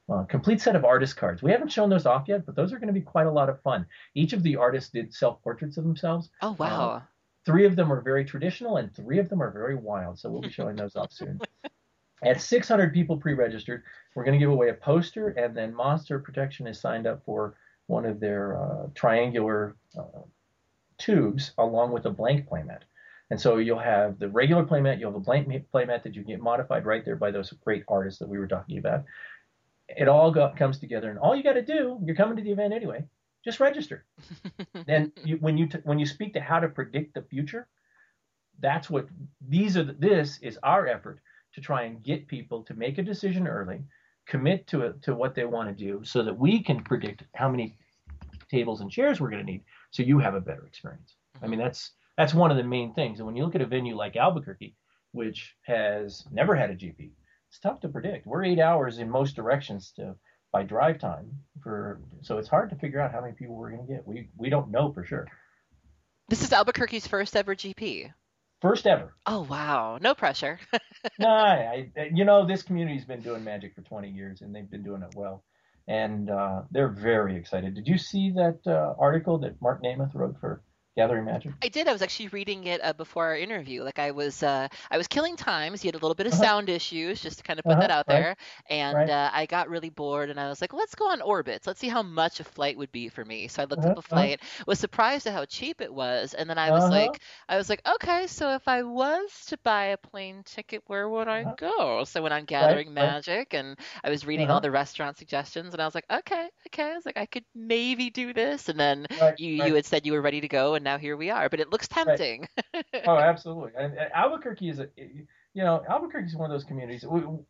complete set of artist cards. We haven't shown those off yet, but those are going to be quite a lot of fun. Each of the artists did self-portraits of themselves. Oh, wow. 3 of them are very traditional, and 3 of them are very wild. So we'll be showing those off soon. At 600 people pre-registered, we're going to give away a poster, and then Monster Protection is signed up for one of their triangular tubes along with a blank playmat. And so you'll have the regular playmat, you'll have a blank playmat that you get modified right there by those great artists that we were talking about. It all comes together, and all you got to do, you're coming to the event anyway, just register. Then when you speak to how to predict the future, that's what this is our effort to try and get people to make a decision early, commit to what they want to do, so that we can predict how many tables and chairs we're going to need, so you have a better experience. I mean, that's one of the main things. And when you look at a venue like Albuquerque, which has never had a GP, it's tough to predict. We're 8 hours in most directions by drive time, so it's hard to figure out how many people we're going to get. We don't know for sure. This is Albuquerque's first ever GP. First ever. Oh, wow. No pressure. No, this community's been doing Magic for 20 years, and they've been doing it well. And they're very excited. Did you see that article that Mark Namath wrote for Gathering Magic? I did. I was actually reading it before our interview. Like I was killing time. He had a little bit of sound issues, just to kind of put that out there. And I got really bored, and I was like, let's go on Orbitz. Let's see how much a flight would be for me. So I looked up a flight. Was surprised at how cheap it was, and then I was like, okay, so if I was to buy a plane ticket, where would I go? So I went on Gathering Magic, and I was reading all the restaurant suggestions, and I was like, okay. I was like, I could maybe do this. And then you had said you were ready to go, and now here we are. But it looks tempting. Oh, absolutely. And Albuquerque is Albuquerque is one of those communities.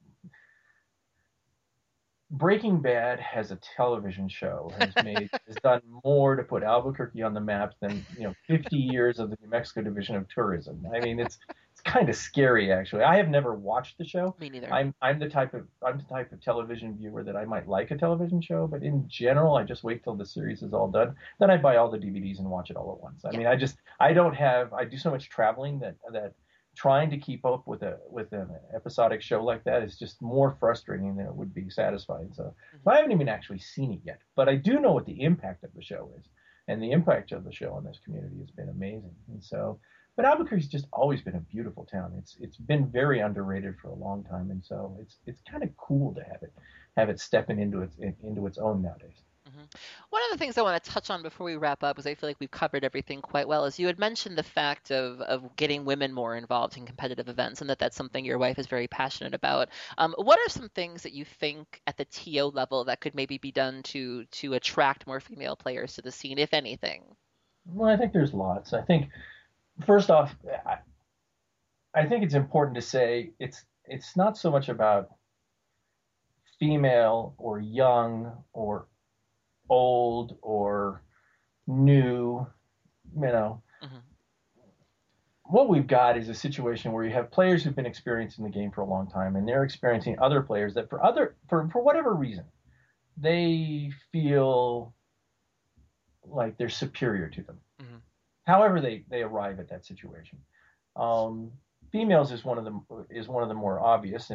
Breaking Bad has a television show, has done more to put Albuquerque on the map than 50 years of the New Mexico Division of Tourism. I mean, it's kind of scary, actually. I have never watched the show. Me neither. I'm the type of television viewer that I might like a television show, but in general, I just wait till the series is all done. Then I buy all the DVDs and watch it all at once. I mean, I do so much traveling that trying to keep up with an episodic show like that is just more frustrating than it would be satisfying. So I haven't even actually seen it yet, but I do know what the impact of the show is, and the impact of the show on this community has been amazing. And so, but Albuquerque's just always been a beautiful town. It's been very underrated for a long time, and so it's kind of cool to have it stepping into its own nowadays. One of the things I want to touch on before we wrap up, because I feel like we've covered everything quite well, is you had mentioned the fact of getting women more involved in competitive events, and that's something your wife is very passionate about. What are some things that you think at the TO level that could maybe be done to attract more female players to the scene, if anything? Well, I think there's lots. I think, first off, I think it's important to say it's not so much about female or young or old or new, What we've got is a situation where you have players who've been experiencing the game for a long time, and they're experiencing other players that for whatever reason, they feel like they're superior to them. However they arrive at that situation. Females is one of the more obvious,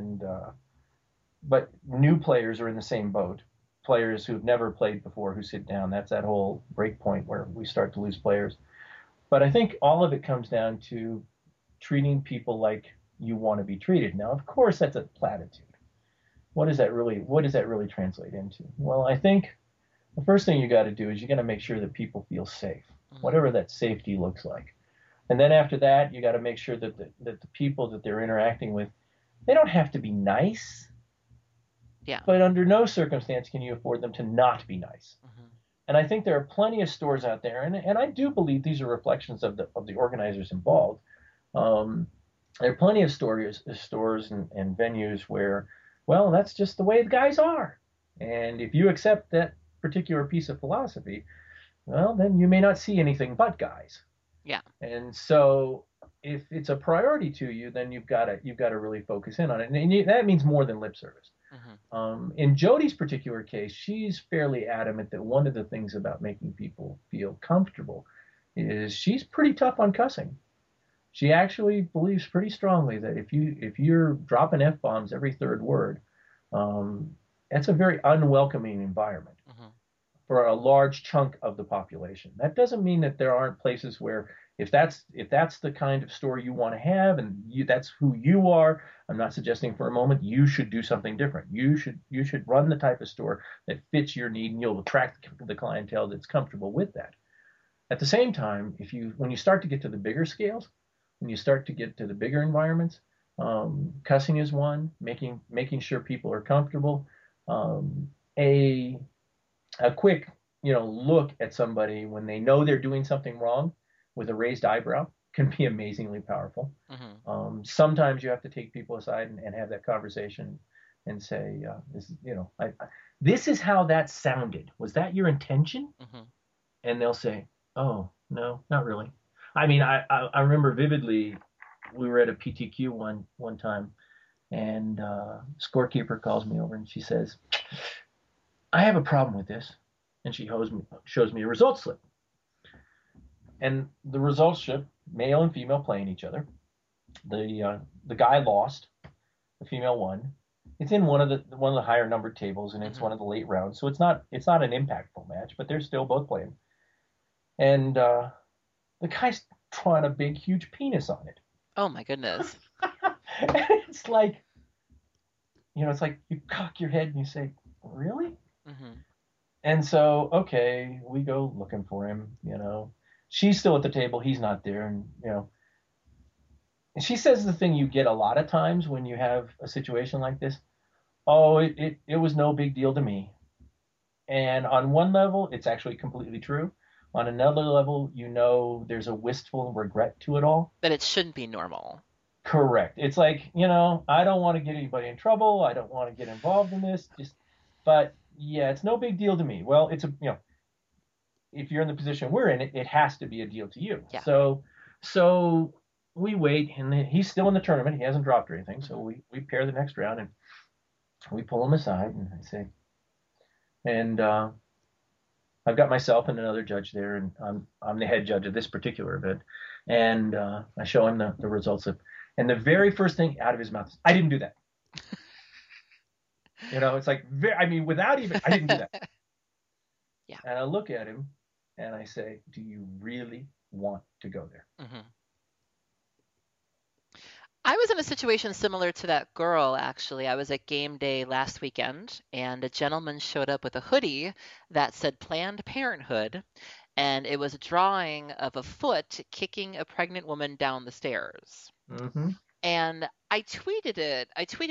but new players are in the same boat. Players who've never played before who sit down. That's that whole break point where we start to lose players. But I think all of it comes down to treating people like you want to be treated. Now, of course, that's a platitude. What does that really translate into? Well, I think the first thing you got to do is you got to make sure that people feel safe, whatever that safety looks like. And then after that, you got to make sure that the people that they're interacting with, they don't have to be nice. Yeah. But under no circumstance can you afford them to not be nice. And I think there are plenty of stores out there, and I do believe these are reflections of the organizers involved. There are plenty of stores and venues where, well, that's just the way the guys are. And if you accept that particular piece of philosophy, well, then you may not see anything but guys. Yeah. And so if it's a priority to you, then you've got to really focus in on it. And that means more than lip service. In Jody's particular case, she's fairly adamant that one of the things about making people feel comfortable is she's pretty tough on cussing. She actually believes pretty strongly that if you're dropping F-bombs every third word, That's a very unwelcoming environment Hmm. for a large chunk of the population. That doesn't mean that there aren't places where if that's the kind of store you want to have and that's who you are, I'm not suggesting for a moment you should do something different. You should run the type of store that fits your need and you'll attract the clientele that's comfortable with that. At the same time, if you when you start to get to the bigger scales, when you start to get to the bigger environments, cussing is one, making sure people are comfortable. Um, a a quick, look at somebody when they know they're doing something wrong with a raised eyebrow can be amazingly powerful. Hmm. Sometimes you have to take people aside and have that conversation and say, this is how that sounded. Was that your intention? Hmm. And they'll say, oh, no, not really. I mean, I remember vividly we were at a PTQ one time, and scorekeeper calls me over and she says, I have a problem with this. And she shows me a results slip. And the results slip, male and female playing each other. The guy lost, the female won. It's in one of the higher numbered tables, and it's Hmm. one of the late rounds, so it's not an impactful match, but they're still both playing. And the guy's drawing a big, huge penis on it. Oh my goodness. And it's like you cock your head and you say, really? Hmm. And so, okay, we go looking for him. She's still at the table, he's not there, and she says the thing you get a lot of times when you have a situation like this. Oh, it was no big deal to me. And on one level, it's actually completely true. On another level, there's a wistful regret to it all. That it shouldn't be normal. Correct. It's like, I don't want to get anybody in trouble. I don't want to get involved in this. But yeah, it's no big deal to me. Well, if you're in the position we're in, it has to be a deal to you. Yeah. So we wait, and he's still in the tournament. He hasn't dropped or anything. So Hmm. we pair the next round, and we pull him aside, and I say, and I've got myself and another judge there, and I'm the head judge of this particular event, and I show him the results of, and the very first thing out of his mouth is, I didn't do that. It's like, I mean, without even, I didn't do that. Yeah. And I look at him, and I say, do you really want to go there? Hmm. I was in a situation similar to that girl, actually. I was at game day last weekend, and a gentleman showed up with a hoodie that said Planned Parenthood, and it was a drawing of a foot kicking a pregnant woman down the stairs. Mm-hmm. And I tweeted it.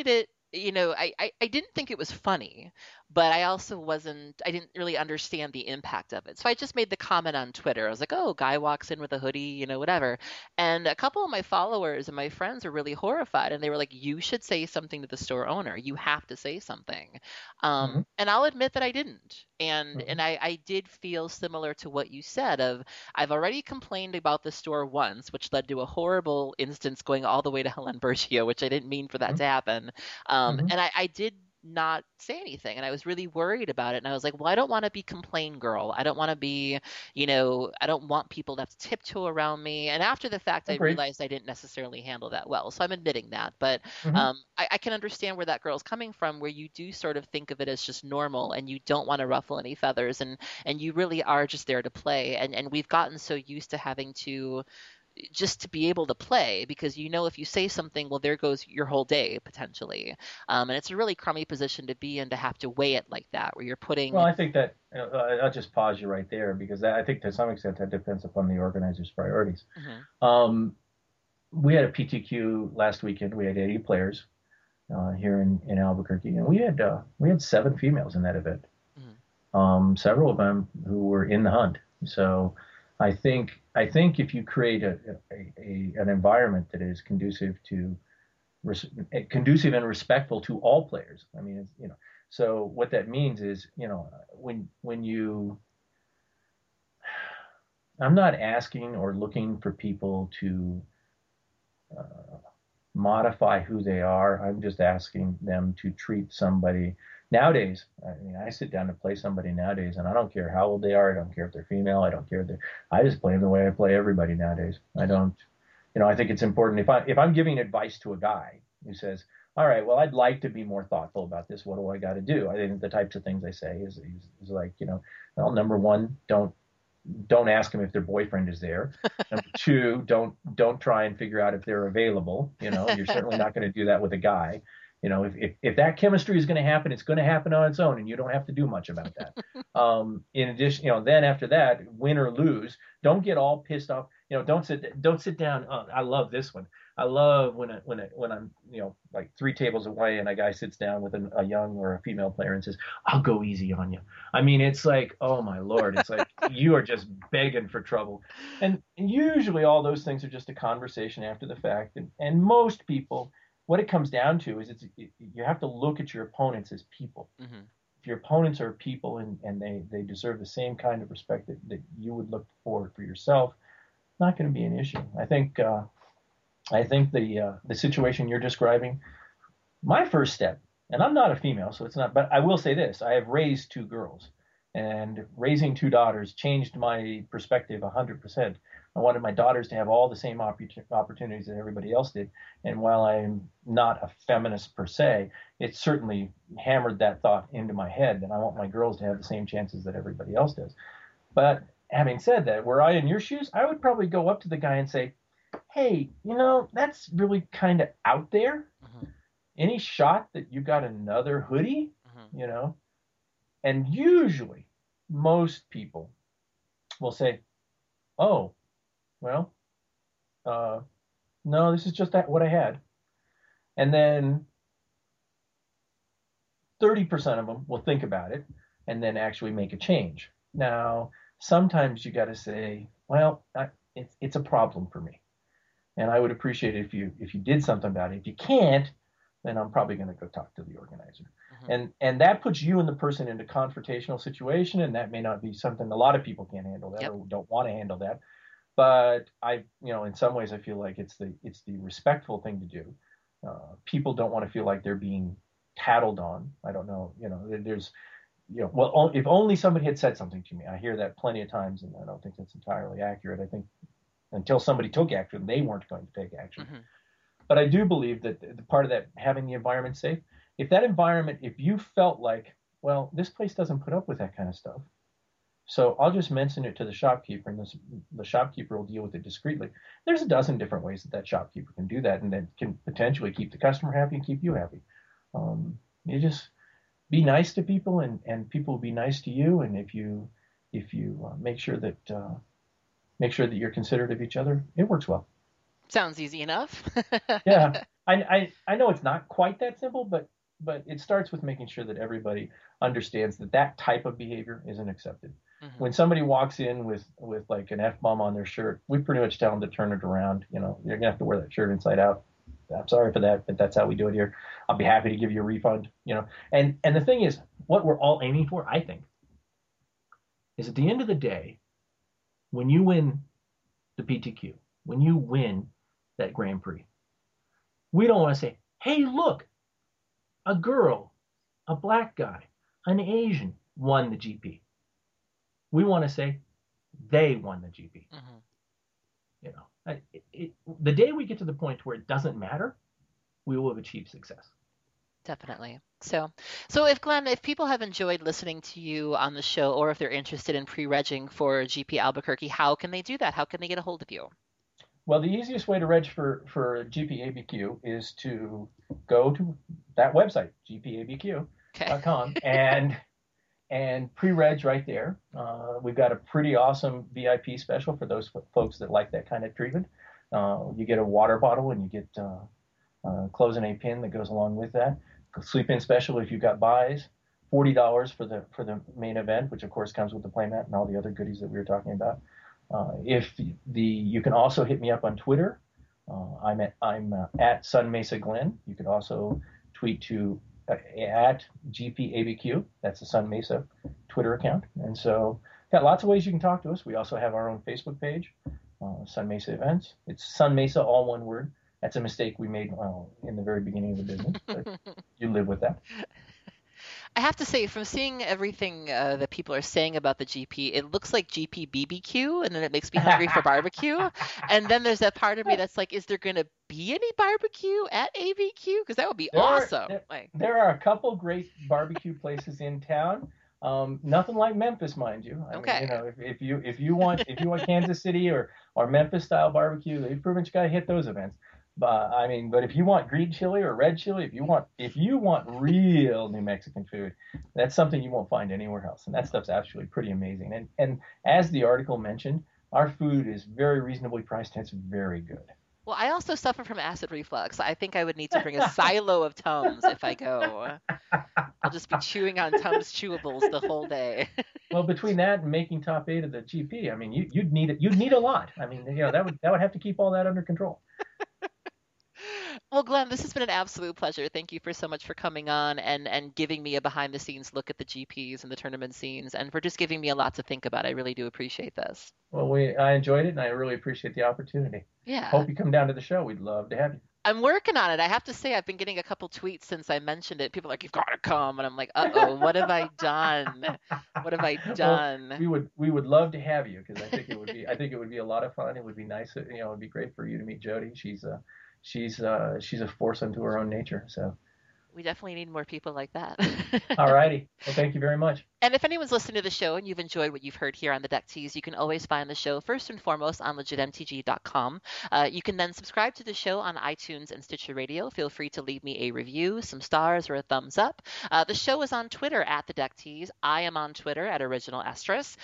I didn't think it was funny, but I didn't really understand the impact of it. So I just made the comment on Twitter. I was like, oh, guy walks in with a hoodie, whatever. And a couple of my followers and my friends were really horrified. And they were like, you should say something to the store owner. You have to say something. Mm-hmm. And I'll admit that I didn't. And Mm-hmm. and I did feel similar to what you said of I've already complained about the store once, which led to a horrible instance going all the way to Helen Bergio, which I didn't mean for that to happen. Mm-hmm. And I did not say anything, and I was really worried about it. And I was like, well, I don't want to be complain girl. I don't want to be, I don't want people to have to tiptoe around me. And after the fact, I Agreed. realized I didn't necessarily handle that well. So I'm admitting that. But Mm-hmm. I can understand where that girl's coming from, where you do sort of think of it as just normal and you don't want to ruffle any feathers and you really are just there to play. And we've gotten so used to having to just to be able to play because if you say something, well, there goes your whole day potentially. And it's a really crummy position to be in to have to weigh it like that, where you're Well, putting. I think that I'll just pause you right there because I think to some extent that depends upon the organizer's priorities. Mhm. Um, we had a PTQ last weekend. We had 80 players here in Albuquerque, and we had 7 females in that event. Mhm. Several of them who were in the hunt. So I think if you create an environment that is conducive and respectful to all players. I mean, so what that means is, when you, I'm not asking or looking for people to uh, modify who they are. I'm just asking them to treat somebody nowadays. I mean, I sit down to play somebody nowadays, and I don't care how old they are. I don't care if they're female. I don't care if I just play them the way I play everybody nowadays. I Mhm. don't. I think it's important if I'm giving advice to a guy who says, all right, well, I'd like to be more thoughtful about this. What do I got to do? I think the types of things I say is like, well, number one, don't ask them if their boyfriend is there. Number two, don't try and figure out if they're available. You're certainly not going to do that with a guy. If that chemistry is going to happen, it's going to happen on its own, and you don't have to do much about that. In addition, then after that, win or lose, don't get all pissed off. Don't sit down. Oh, I love this one. I love when I'm like 3 tables away and a guy sits down with a young or a female player and says, "I'll go easy on you." I mean, it's like, oh my Lord, it's like you are just begging for trouble. And usually all those things are just a conversation after the fact. And most people, what it comes down to is you have to look at your opponents as people. Mm-hmm. If your opponents are people and they deserve the same kind of respect that you would look for yourself, it's not going to be an issue. I think the situation you're describing, my first step, and I'm not a female, so it's not, but I will say this: I have raised 2 girls, and raising 2 daughters changed my perspective 100%. I wanted my daughters to have all the same opportunities that everybody else did, and while I'm not a feminist per se, it certainly hammered that thought into my head that I want my girls to have the same chances that everybody else does. But having said that, were I in your shoes, I would probably go up to the guy and say, "Hey, that's really kind of out there. Mm-hmm. Any shot that you got another hoodie?" Mm-hmm. And usually most people will say, "Oh, well, uh, no, this is just what I had." And then 30% of them will think about it and then actually make a change. Now, sometimes you got to say, "Well, it's a problem for me, and I would appreciate it if you did something about it. If you can't, then I'm probably going to go talk to the organizer." Mm-hmm. And that puts you and the person into confrontational situation, and that may not be something a lot of people can't handle that Yep. or don't want to handle that. But in some ways, I feel like it's the respectful thing to do. People don't want to feel like they're being tattled on. I don't know. There's well, if only somebody had said something to me. I hear that plenty of times, and I don't think that's entirely accurate. I think until somebody took action, they weren't going to take action. Mm-hmm. But I do believe that the part of that, having the environment safe, if that environment, if you felt like, well, this place doesn't put up with that kind of stuff, so I'll just mention it to the shopkeeper, and the shopkeeper will deal with it discreetly. There's a dozen different ways that shopkeeper can do that, and that can potentially keep the customer happy and keep you happy. You just be nice to people, and people will be nice to you. And if you make sure that you're considerate of each other, it works well. Sounds easy enough. Yeah, I know it's not quite that simple, but it starts with making sure that everybody understands that type of behavior isn't accepted. Mm-hmm. When somebody walks in with like an F bomb on their shirt, we pretty much tell them to turn it around. You're gonna have to wear that shirt inside out. I'm sorry for that, but that's how we do it here. I'll be happy to give you a refund. And the thing is, what we're all aiming for, I think, is at the end of the day, when you win the PTQ, when you win that Grand Prix, we don't want to say, "Hey, look, a girl, a black guy, an Asian won the GP." We want to say they won the GP. Mm-hmm. The day we get to the point where it doesn't matter, we will have achieved success. Definitely. So if people have enjoyed listening to you on the show, or if they're interested in pre-regging for GP Albuquerque, how can they do that? How can they get a hold of you? Well, the easiest way to reg for GPABQ is to go to that website, Okay. gpabq.com, and pre-reg right there. We've got a pretty awesome VIP special for those folks that like that kind of treatment. You get a water bottle, and you get Close-in-A pin that goes along with that. Sleep-in special if you've got buys. $40 for the main event, which of course comes with the playmat and all the other goodies that we were talking about. If you can also hit me up on Twitter. I'm at Sun Mesa Glenn. You could also tweet to at GPABQ. That's the Sun Mesa Twitter account. And so got lots of ways you can talk to us. We also have our own Facebook page, Sun Mesa Events. It's Sun Mesa, all one word. That's a mistake we made in the very beginning of the business, but you live with that. I have to say, from seeing everything that people are saying about the GP, it looks like GP BBQ, and then it makes me hungry for barbecue. And then there's that part of me that's like, is there going to be any barbecue at ABQ? Because that would be There are awesome. there, Like, there are a couple great barbecue places in town. Nothing like Memphis, mind you. I mean, okay. if you want Kansas City or Memphis style barbecue, they've pretty much got to hit those events. But I mean, but if you want green chili or red chili, if you want real New Mexican food, that's something you won't find anywhere else, and that stuff's actually pretty amazing. And as the article mentioned, our food is very reasonably priced and it's very good. Well, I also suffer from acid reflux. I think I would need to bring a silo of Tums if I go. I'll just be chewing on Tums chewables the whole day. Well, between that and making top eight of the GP, I mean, you'd need a lot. I mean, that would have to keep all that under control. Well, Glenn, this has been an absolute pleasure. Thank you for so much for coming on and giving me a behind the scenes look at the GPs and the tournament scenes and for just giving me a lot to think about. I really do appreciate this. Well, I enjoyed it, and I really appreciate the opportunity. Yeah. Hope you come down to the show. We'd love to have I'm working on it. I have to say, I've been getting a couple tweets since I mentioned it. People are like, "You've got to come," and I'm like, "Uh-oh, what have I done? What have I you. Well, done?" we would love to have you because I think it would be a lot of fun. It would be nice. It'd be great for you to meet Jody. She's a force unto her own nature. So, We definitely need more people like that. all righty. Well, thank you very much. And if anyone's listening to the show and you've enjoyed what you've heard here on the Deck Tease, you can always find the show first and foremost on legitmtg.com. You can then subscribe to the show on iTunes and Stitcher Radio. Feel free to leave me a review, some stars, or a thumbs up. The show is on Twitter at the Deck Tease. I am on Twitter at Original Estrus,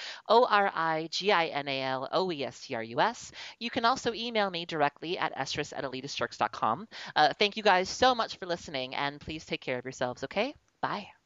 ORIGINALOESTRUS. You can also email me directly at estrus@elitistjerks.com. Thank you guys so much for listening, and please take care of yourselves, okay? Bye.